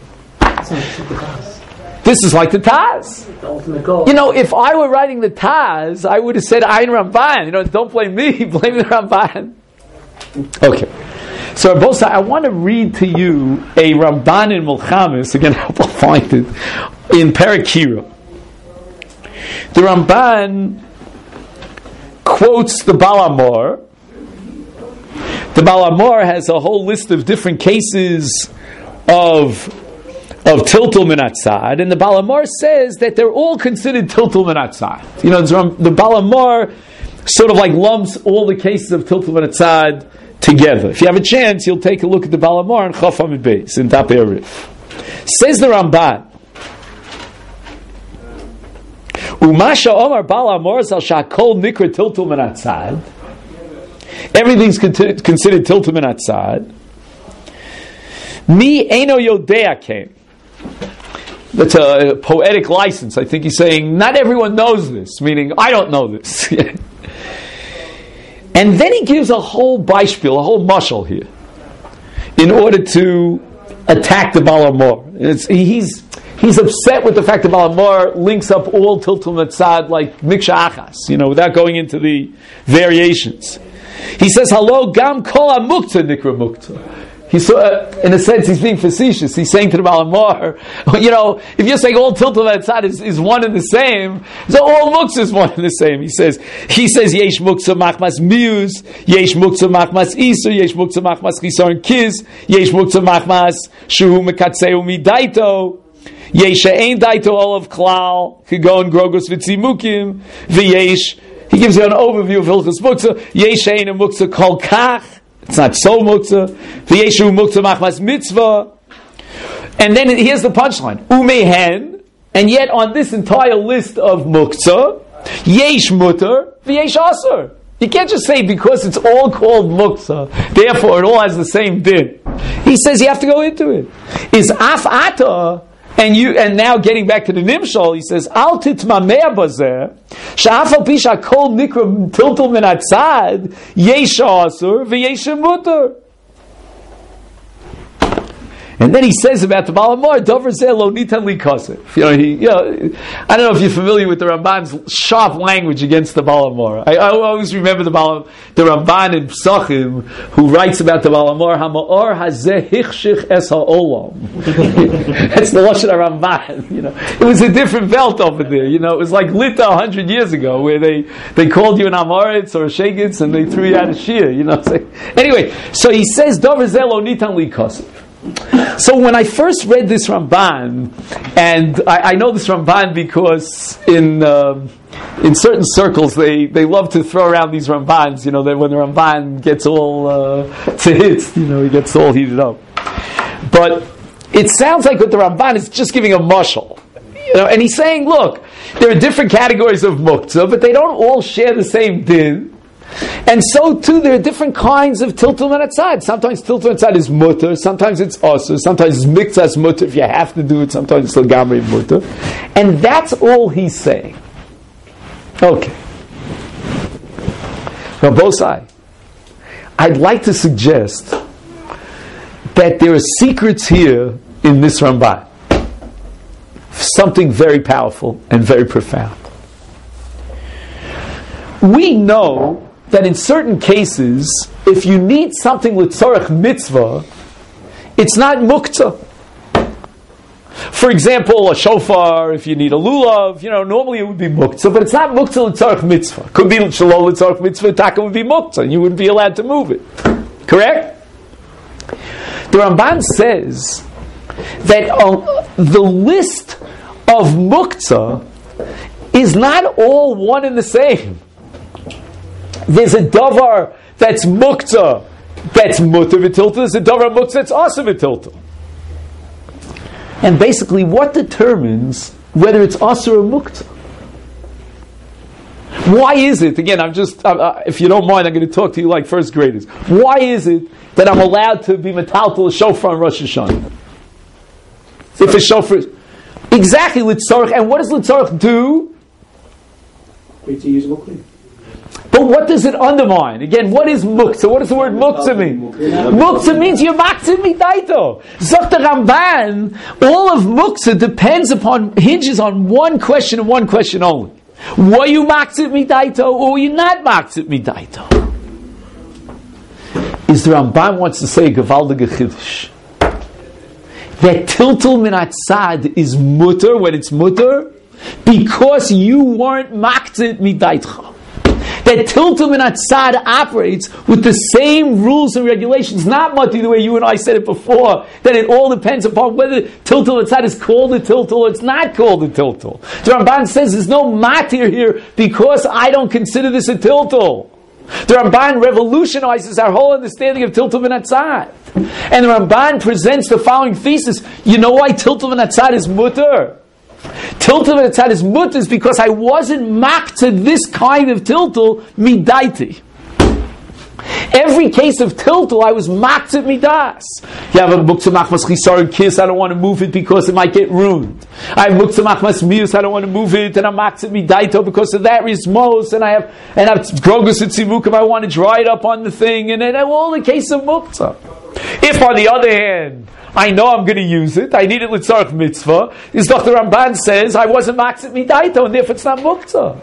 This is like the Taz. The ultimate goal. If I were writing the Taz, I would have said Ayin Ramban. Don't blame me, blame the Ramban. Okay. So, Bosa, I want to read to you a Ramban in Milchamis. Again, I hope I'll find it in Parakira. The Ramban quotes the Balamor. The Balamor has a whole list of different cases of tiltul min atzad, and the Balamor says that they're all considered tiltul min atzad. The Balamor sort of like lumps all the cases of tiltul min atzad together. If you have a chance, you'll take a look at the Balamor and Chaf Amid Beis in Daf Erif. Says the Ramban, Umasha Omar Balamor Zal Shakol Nikra Tiltul Min Atzad. Everything's considered Tiltul Min Atzad. Mi Eino Yodea came. That's a poetic license. I think he's saying not everyone knows this, meaning I don't know this. And then he gives a whole beispiel, a whole mashal here, in order to attack the Balamor. He's upset with the fact that Balamor links up all tiltul matzad like miksha achas, without going into the variations. He says, "Halo gam kol amukta nikra mukta." In a sense, he's being facetious. He's saying to the Balamor, if you're saying all tiltul matzad is one and the same, so all muktzah is one and the same. He says, yesh muktzah machmas mius, yesh muktzah machmas iser, yesh muktzah machmas chisar kiz, yesh muktzah machmas shuhu mekatzeu midaito, yesh ein daito olav klal, kigon grogos vitzimukim, v'yesh. He gives you an overview of Hilchos Muktzah. Yesh ein muktzah kol kach. It's not so muktzah. V'yeshu muktzah machmas mitzvah. And then here's the punchline. Umehen. And yet on this entire list of muktzah, yesh mutter, v'yesh asur. You can't just say because it's all called muktzah, therefore it all has the same din. He says you have to go into it. Is af ata. And now getting back to the Nimshal, he says, Al titmameh bazeh, sha'afal pisha kol nikra tiltul min atzad, yesh asur v'yesh mutter. And then he says about the Balamor, Dover Zeh lo nitan li kasef. I don't know if you're familiar with the Ramban's sharp language against the Balamor. I always remember the Ramban in Psachim, who writes about the Balamor, Ha'ma'or hazeh hichshich es ha'olam. That's the Lashon Ramban. It was a different belt over there. It was like Lita 100 years ago, where they called you an Amoritz or a Shegitz and they threw you out of Shir. Anyway, so he says, Dover Zeh lo nitan li kasef. So when I first read this Ramban, and I know this Ramban because in certain circles they love to throw around these Rambans, that when the Ramban gets all tzahit, he gets all heated up. But it sounds like with the Ramban it's just giving a mashal. And he's saying, look, there are different categories of muktzah, but they don't all share the same din. And so too, there are different kinds of tiltul menatzad. Sometimes tiltul menatzad is mutter, sometimes it's asur, sometimes it's miktzas mutter if you have to do it, sometimes it's legamri mutter. And that's all he's saying. Okay. Rabosai, I'd like to suggest that there are secrets here in this Ramban. Something very powerful and very profound. We know that in certain cases, if you need something l'tzorech mitzvah, it's not muktzah. For example, a shofar, if you need a lulav, normally it would be muktzah, but it's not muktzah l'tzorech mitzvah. Could be shalol l'tzorech mitzvah, taka would be muktzah, and you wouldn't be allowed to move it. Correct? The Ramban says that the list of muktzah is not all one and the same. There's a davar that's muktzah, that's mutter v'tilta. There's a davar muktzah that's asur v'tilta. And basically, what determines whether it's asur or muktzah? Why is it? Again, if you don't mind, I'm going to talk to you like first graders. Why is it that I'm allowed to be metaltal a shofar on Rosh Hashanah? If a shofar, exactly litzorach. And what does litzorach do? It's a usable clean. But what does it undermine? Again, what is muktzah? What does the word muktzah mean? Muktzah means you're maktzah midaito. Zok the Ramban, all of muktzah hinges on one question and one question only. Were you maktzah midaito or were you not maktzah midaito? Is the Ramban wants to say gewaldige chiddush. That tiltul min atzad is mutter when it's mutter because you weren't maktzah midaitcha. That tiltul min atzad operates with the same rules and regulations, not mutti the way you and I said it before, that it all depends upon whether tiltul atzad is called a tiltul or it's not called a tiltul. The Ramban says there's no matir here because I don't consider this a tiltul. The Ramban revolutionizes our whole understanding of tiltul min atzad. And the Ramban presents the following thesis. You know why tiltul min atzad is mutter? Tiltul min atzad is mutter is because I wasn't maktzah this kind of tiltul midaiti. Every case of tiltul, I was maktzah midas. You have a muktzah machmas chisar kiss, I don't want to move it because it might get ruined. I have muktzah machmas mius, I don't want to move it, and I'm maktzah midaito because of that rizmos, and I have grogus and tzivukim, I want to dry it up on the thing, and then all the case of muktzah. If, on the other hand, I know I'm going to use it, I need it l'tzarech mitzvah, as Dr. Ramban says, I wasn't maktzah midaito, and therefore it's not muktzah.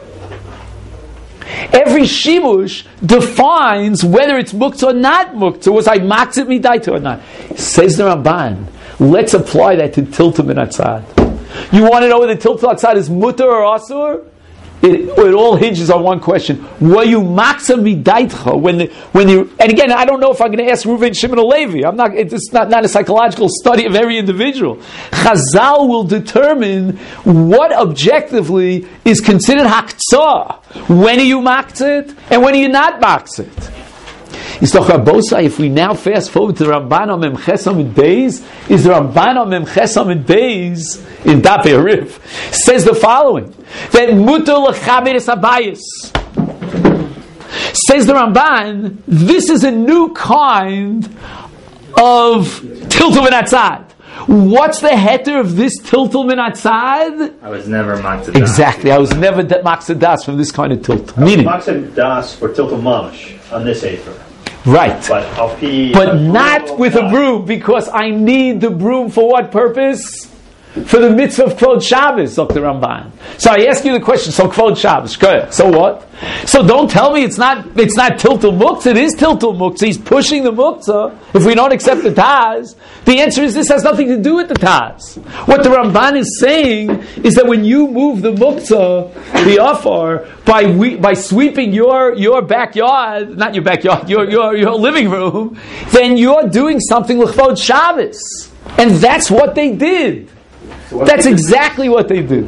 Every shimush defines whether it's muktzah or not muktzah. Was I maktzah midaito or not? Says the Ramban, let's apply that to tiltul min atzad. You want to know whether tiltul atzad is mutter or asur? It all hinges on one question. Were you maktzah midaitcha when you? And again, I don't know if I'm going to ask Reuven Shimon or Levi. It's not a psychological study of every individual. Chazal will determine what objectively is considered haktzah. When are you maktzah and when are you not maktzah? It's the Rabosai. If we now fast forward to the Ramban on Memches Amud Beis, is the Ramban on Memches Amud Beis in Daf Arif says the following: that mutar lechaber es habayis. Says the Ramban, this is a new kind of tiltul min atzad. What's the heter of this tiltul min atzad? I was never maktzah das. Exactly, I was never maktzah das from this kind of tiltul. Meaning maktzah das for tiltul mamash on this afer. Right. But not with a broom, because I need the broom for what purpose? For the mitzvah of Kvod Shabbos, Dr. Ramban. So I ask you the question, so Kvod Shabbos, good. So what? So don't tell me it's not Tiltul Muktzah, it is Tiltul Muktzah. He's pushing the Muktzah. If we don't accept the Taz, the answer is this has nothing to do with the Taz. What the Ramban is saying is that when you move the Muktzah, the Afar, by sweeping your backyard, not your backyard, your living room, then you're doing something l'chvod Shabbos. And that's what they did. So that's exactly what they did.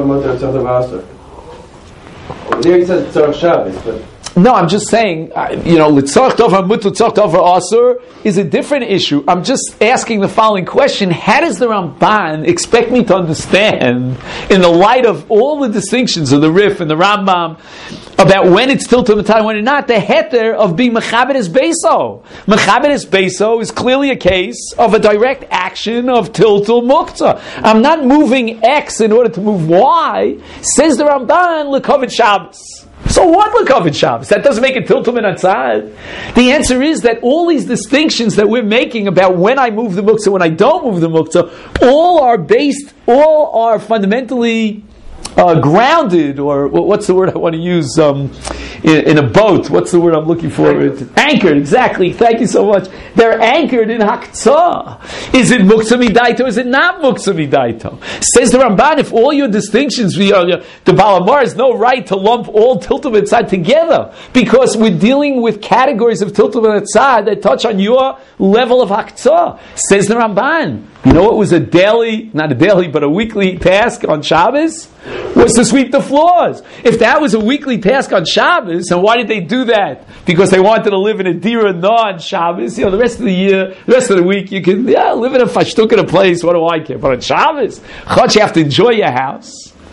There he says Tzarech Shabbos, but no, I'm just saying, L'tzarech Dover Mutar, Tzarech Dover Asur is a different issue. I'm just asking the following question: how does the Ramban expect me to understand, in the light of all the distinctions of the Rif and the Rambam, about when it's tiltul matai and when it's not, the heter of being mechabed es beiso? Mechabed es beiso is clearly a case of a direct action of tiltul muktzah. I'm not moving X in order to move Y. Says the Ramban, l'koved Shabbos. So what l'koved Shabbos? That doesn't make it tiltul min atzad. The answer is that all these distinctions that we're making about when I move the muktzah, when I don't move the muktzah, all are fundamentally grounded, or what's the word I want to use, in a boat. What's the word I'm looking for? Anchored, exactly. Thank you so much. They're anchored in Haktzah. Is it Muktzah Midaito? Is it not Muktzah Midaito? Says the Ramban, if all your distinctions, the Baal HaMaor has no right to lump all Tiltul Mitzad together, because we're dealing with categories of Tiltul Mitzad that touch on your level of Haktzah. Says the Ramban, you know what was not a daily, but a weekly task on Shabbos? Was to sweep the floors. If that was a weekly task on Shabbos, and why did they do that? Because they wanted to live in a dira on Shabbos. The rest of the year, the rest of the week, you can live in a fashtuk in a place. What do I care? But on Shabbos, Chutz, you have to enjoy your house.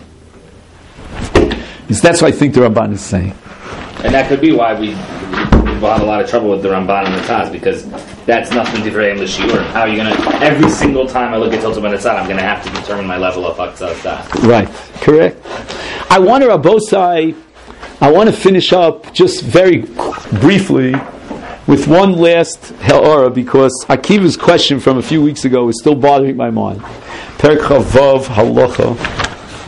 That's what I think the Ramban is saying. And that could be why we have a lot of trouble with the Ramban and the Taz, because that's nothing to in the shiur. How are you going to, every single time I look at Tiltul Mitzad, I'm going to have to determine my level of Haktzah. Right, correct. I want to finish up just very briefly with one last Ha'ara, because Akiva's question from a few weeks ago is still bothering my mind. Perek Chavav Halacha.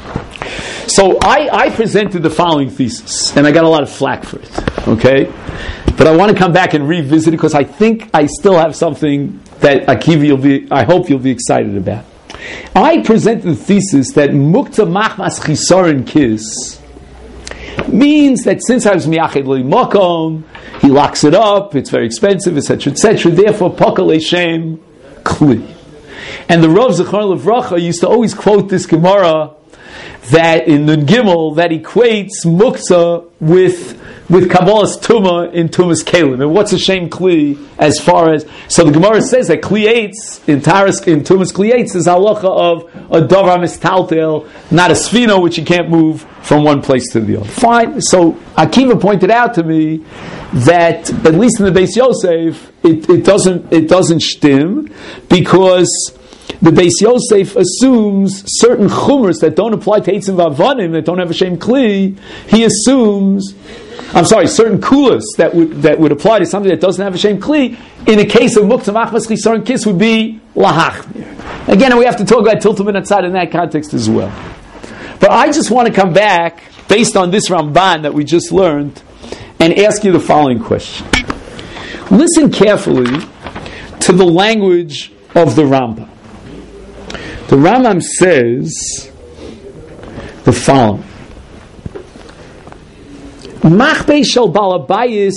So I presented the following thesis, and I got a lot of flack for it, okay? But I want to come back and revisit it, because I think I still have something that Akiva, I hope you'll be excited about. I presented the thesis that Muktzah Machmas Chisaron Kis means that since I was Miyached Li Makom, he locks it up, it's very expensive, etc., etc., therefore Pakal Shem Kli. And the Rav Zechron Levracha used to always quote this Gemara that in the Gimel that equates Muktzah with Kabbalah's Tumah in Tumah's Kalim. And what's a shame Kli as far as... So the Gemara says that Kli Eitz, in Tumah's Kli Eitz, is halacha of a Davar Mistaltel, not a Sfino, which you can't move from one place to the other. Fine. So Akiva pointed out to me that, at least in the Beis Yosef, it doesn't shtim, because the Beis Yosef assumes certain chumras that don't apply to Eitzim Vavanim, that don't have a Shem Kli. He assumes, certain kulas that would apply to something that doesn't have a Shem Kli. In a case of Muktzah Machmas Chisaron Kis would be Lahachmir. Again, we have to talk about Tiltul Min Atzad in that context as well. But I just want to come back, based on this Ramban that we just learned, and ask you the following question. Listen carefully to the language of the Rambam. The Rambam says the following: Machbei shel balabayis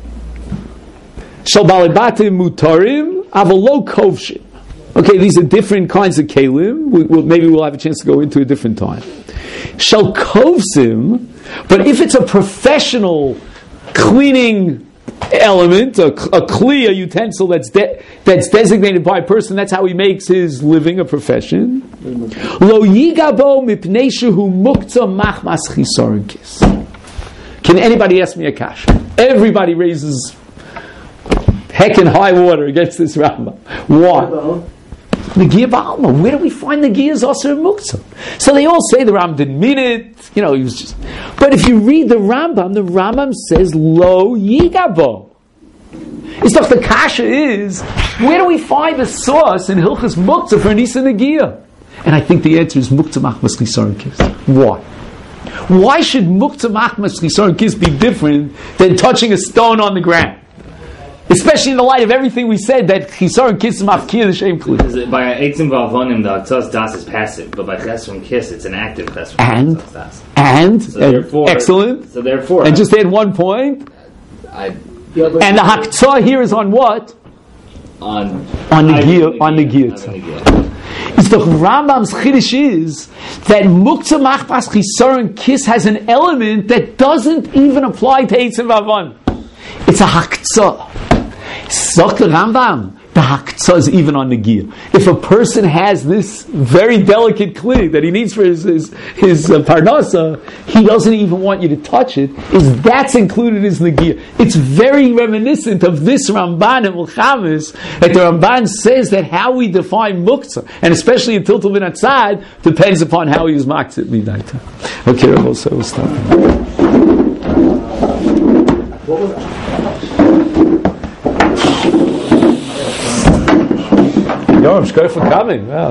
shel balabatim mutarim avolo kovshim. Okay, these are different kinds of kelim. Maybe we'll have a chance to go into a different time. Shel kovsim, but if it's a professional cleaning element, a kli, a utensil that's designated by a person, that's how he makes his living, a profession. Lo yigabo mipnei shehu muktzah machmas chisaron kis. Can anybody ask me a kasha? Everybody raises heck and high water against this Rambam. Why? Negiah ba'alma. Where do we find Negiah's Asur Muktzah? So they all say the Rambam didn't mean it. He was just. But if you read the Rambam says Lo Yigabo. It's doch the kasha is, where do we find the source in Hilchas Muktzah for Nisa Negiah? And I think the answer is Muktzah Machmas Chisaron Kiss. Why? Why should Muktzah Machmas Chisaron Kiss be different than touching a stone on the ground? Especially in the light of everything we said, that Chisaron Kiss is Mafkir the Shem Kli. By Eitzim Vavonim, the Atzas Das is passive, but by Chesron Kiss, it's an active Chesron. And excellent. So therefore, and just add 1 point. And the Haktzah here is on what? On Negiyah. It's the Rambam's Chiddush is that Muktzah Machmas Chisaron Kiss has an element that doesn't even apply to Eitzim Vavon. It's a Haktzah. Sok the Rambam, the Haktzah is even on Negiyah. If a person has this very delicate kli that he needs for his parnasa, he doesn't even want you to touch it, that's included as Negiyah. It's very reminiscent of this Ramban in Mulchamis, that the Ramban says that how we define Muktzah, and especially in Tiltul bin Atzad, depends upon how he is Maktzit Midaita. Okay, Rabbi, so we'll stop. What was that? I'm sorry for coming. Wow.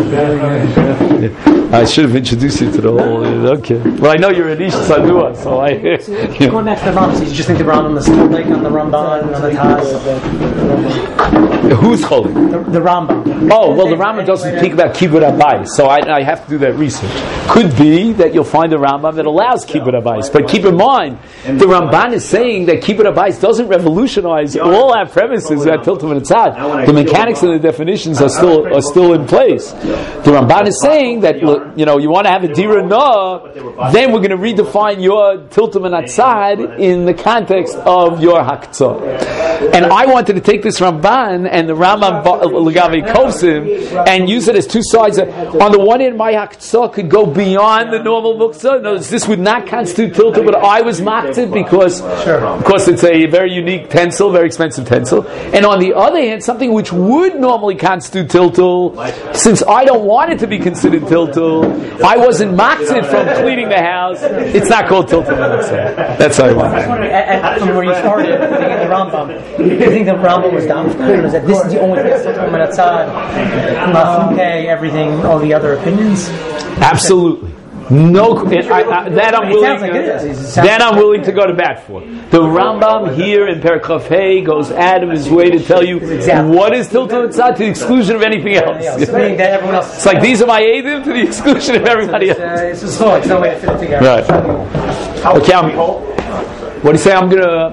I should have introduced you to the whole. Okay. Well, I know you're an Ish Tzadua, so I. Going back to the Rambam, so you just think the Rambam is like on the Ramban, on the Taz. Who's holding? The Rambam. Oh, well, the Rambam doesn't speak about Kibbud Abayis, so I have to do that research. Could be that you'll find a Rambam that allows Kibbud Abayis, but keep in mind, the Ramban is saying that Kibbud Abayis doesn't revolutionize all our premises at Tiltum and Tzad. The mechanics and the definitions are still in place. The Ramban is saying that you want to have a Dira Na, then we're going to redefine your Tiltum and Atzad in the context of your Haktzah. And I wanted to take this Ramban and the Rambam Lagavi Kosim and use it as two sides. On the one hand, my Haktzah could go beyond the normal Muktzah. No, this would not constitute Tiltum, but I was Maktzah because it's a very unique tensile, very expensive tensile. And on the other hand, something which would normally constitute Tiltul, since I don't want it to be considered Tiltul, I wasn't Maktzah from cleaning the house. It's not called Tiltul. That's how I want it. From where you started, the Rambam, you think the Rambam was down for it? Was that this is the only place to come outside? Everything, all the other opinions? Absolutely. No, that I'm willing. That I'm willing to go to bat for. The Rambam here in Perek Chaf Hei goes out of his way to tell you what is Tiltul Tzad to the exclusion of anything else. It's like these are my Eidim to the exclusion of everybody else. It's no way to fit it together. Right. Okay. What do you say?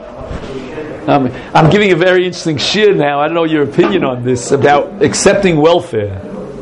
I'm giving a very interesting shir now. I don't know your opinion on this about accepting welfare.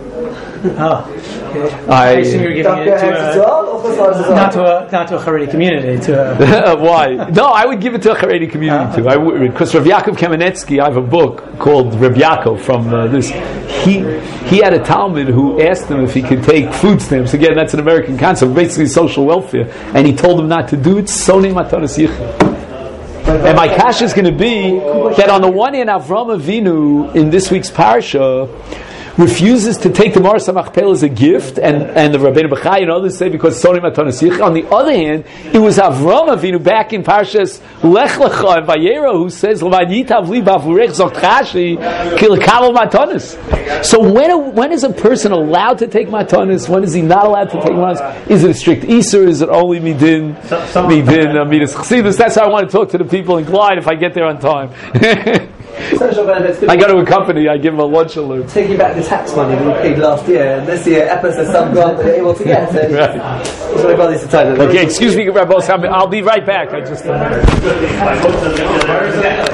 I assume you're giving it not to a Haredi community. Why? No, I would give it to a Haredi community too. I would, because Rav Yaakov Kamenetsky, I have a book called Rav Yaakov from this. He had a Talmud who asked him if he could take food stamps. Again, that's an American concept, basically social welfare, and he told him not to do it. Sonei matanos yichud. And my kash is going to be that on the one hand, Avram Avinu in this week's parsha refuses to take the Maras HaMachpelah as a gift, and the Rabbeinu Bechai and others say because Sonei matanos yichud. On the other hand, it was Avram Avinu back in Parshas Lech Lecha and Vayera who says L'vayitav li b'avurech zoktashi ki l'kamal matanos. So when is a person allowed to take matanos? When is he not allowed to take matanos? Is it a strict Isur? Is it only midin midas chassidus? That's how I want to talk to the people in Clyde if I get there on time. I go to a company, I give them a lunch alert. Taking back the tax money that we paid last year, and this year Epis has some grant that they're able to get. So right. Okay, excuse me, Rabbi, I'll be right back. I just.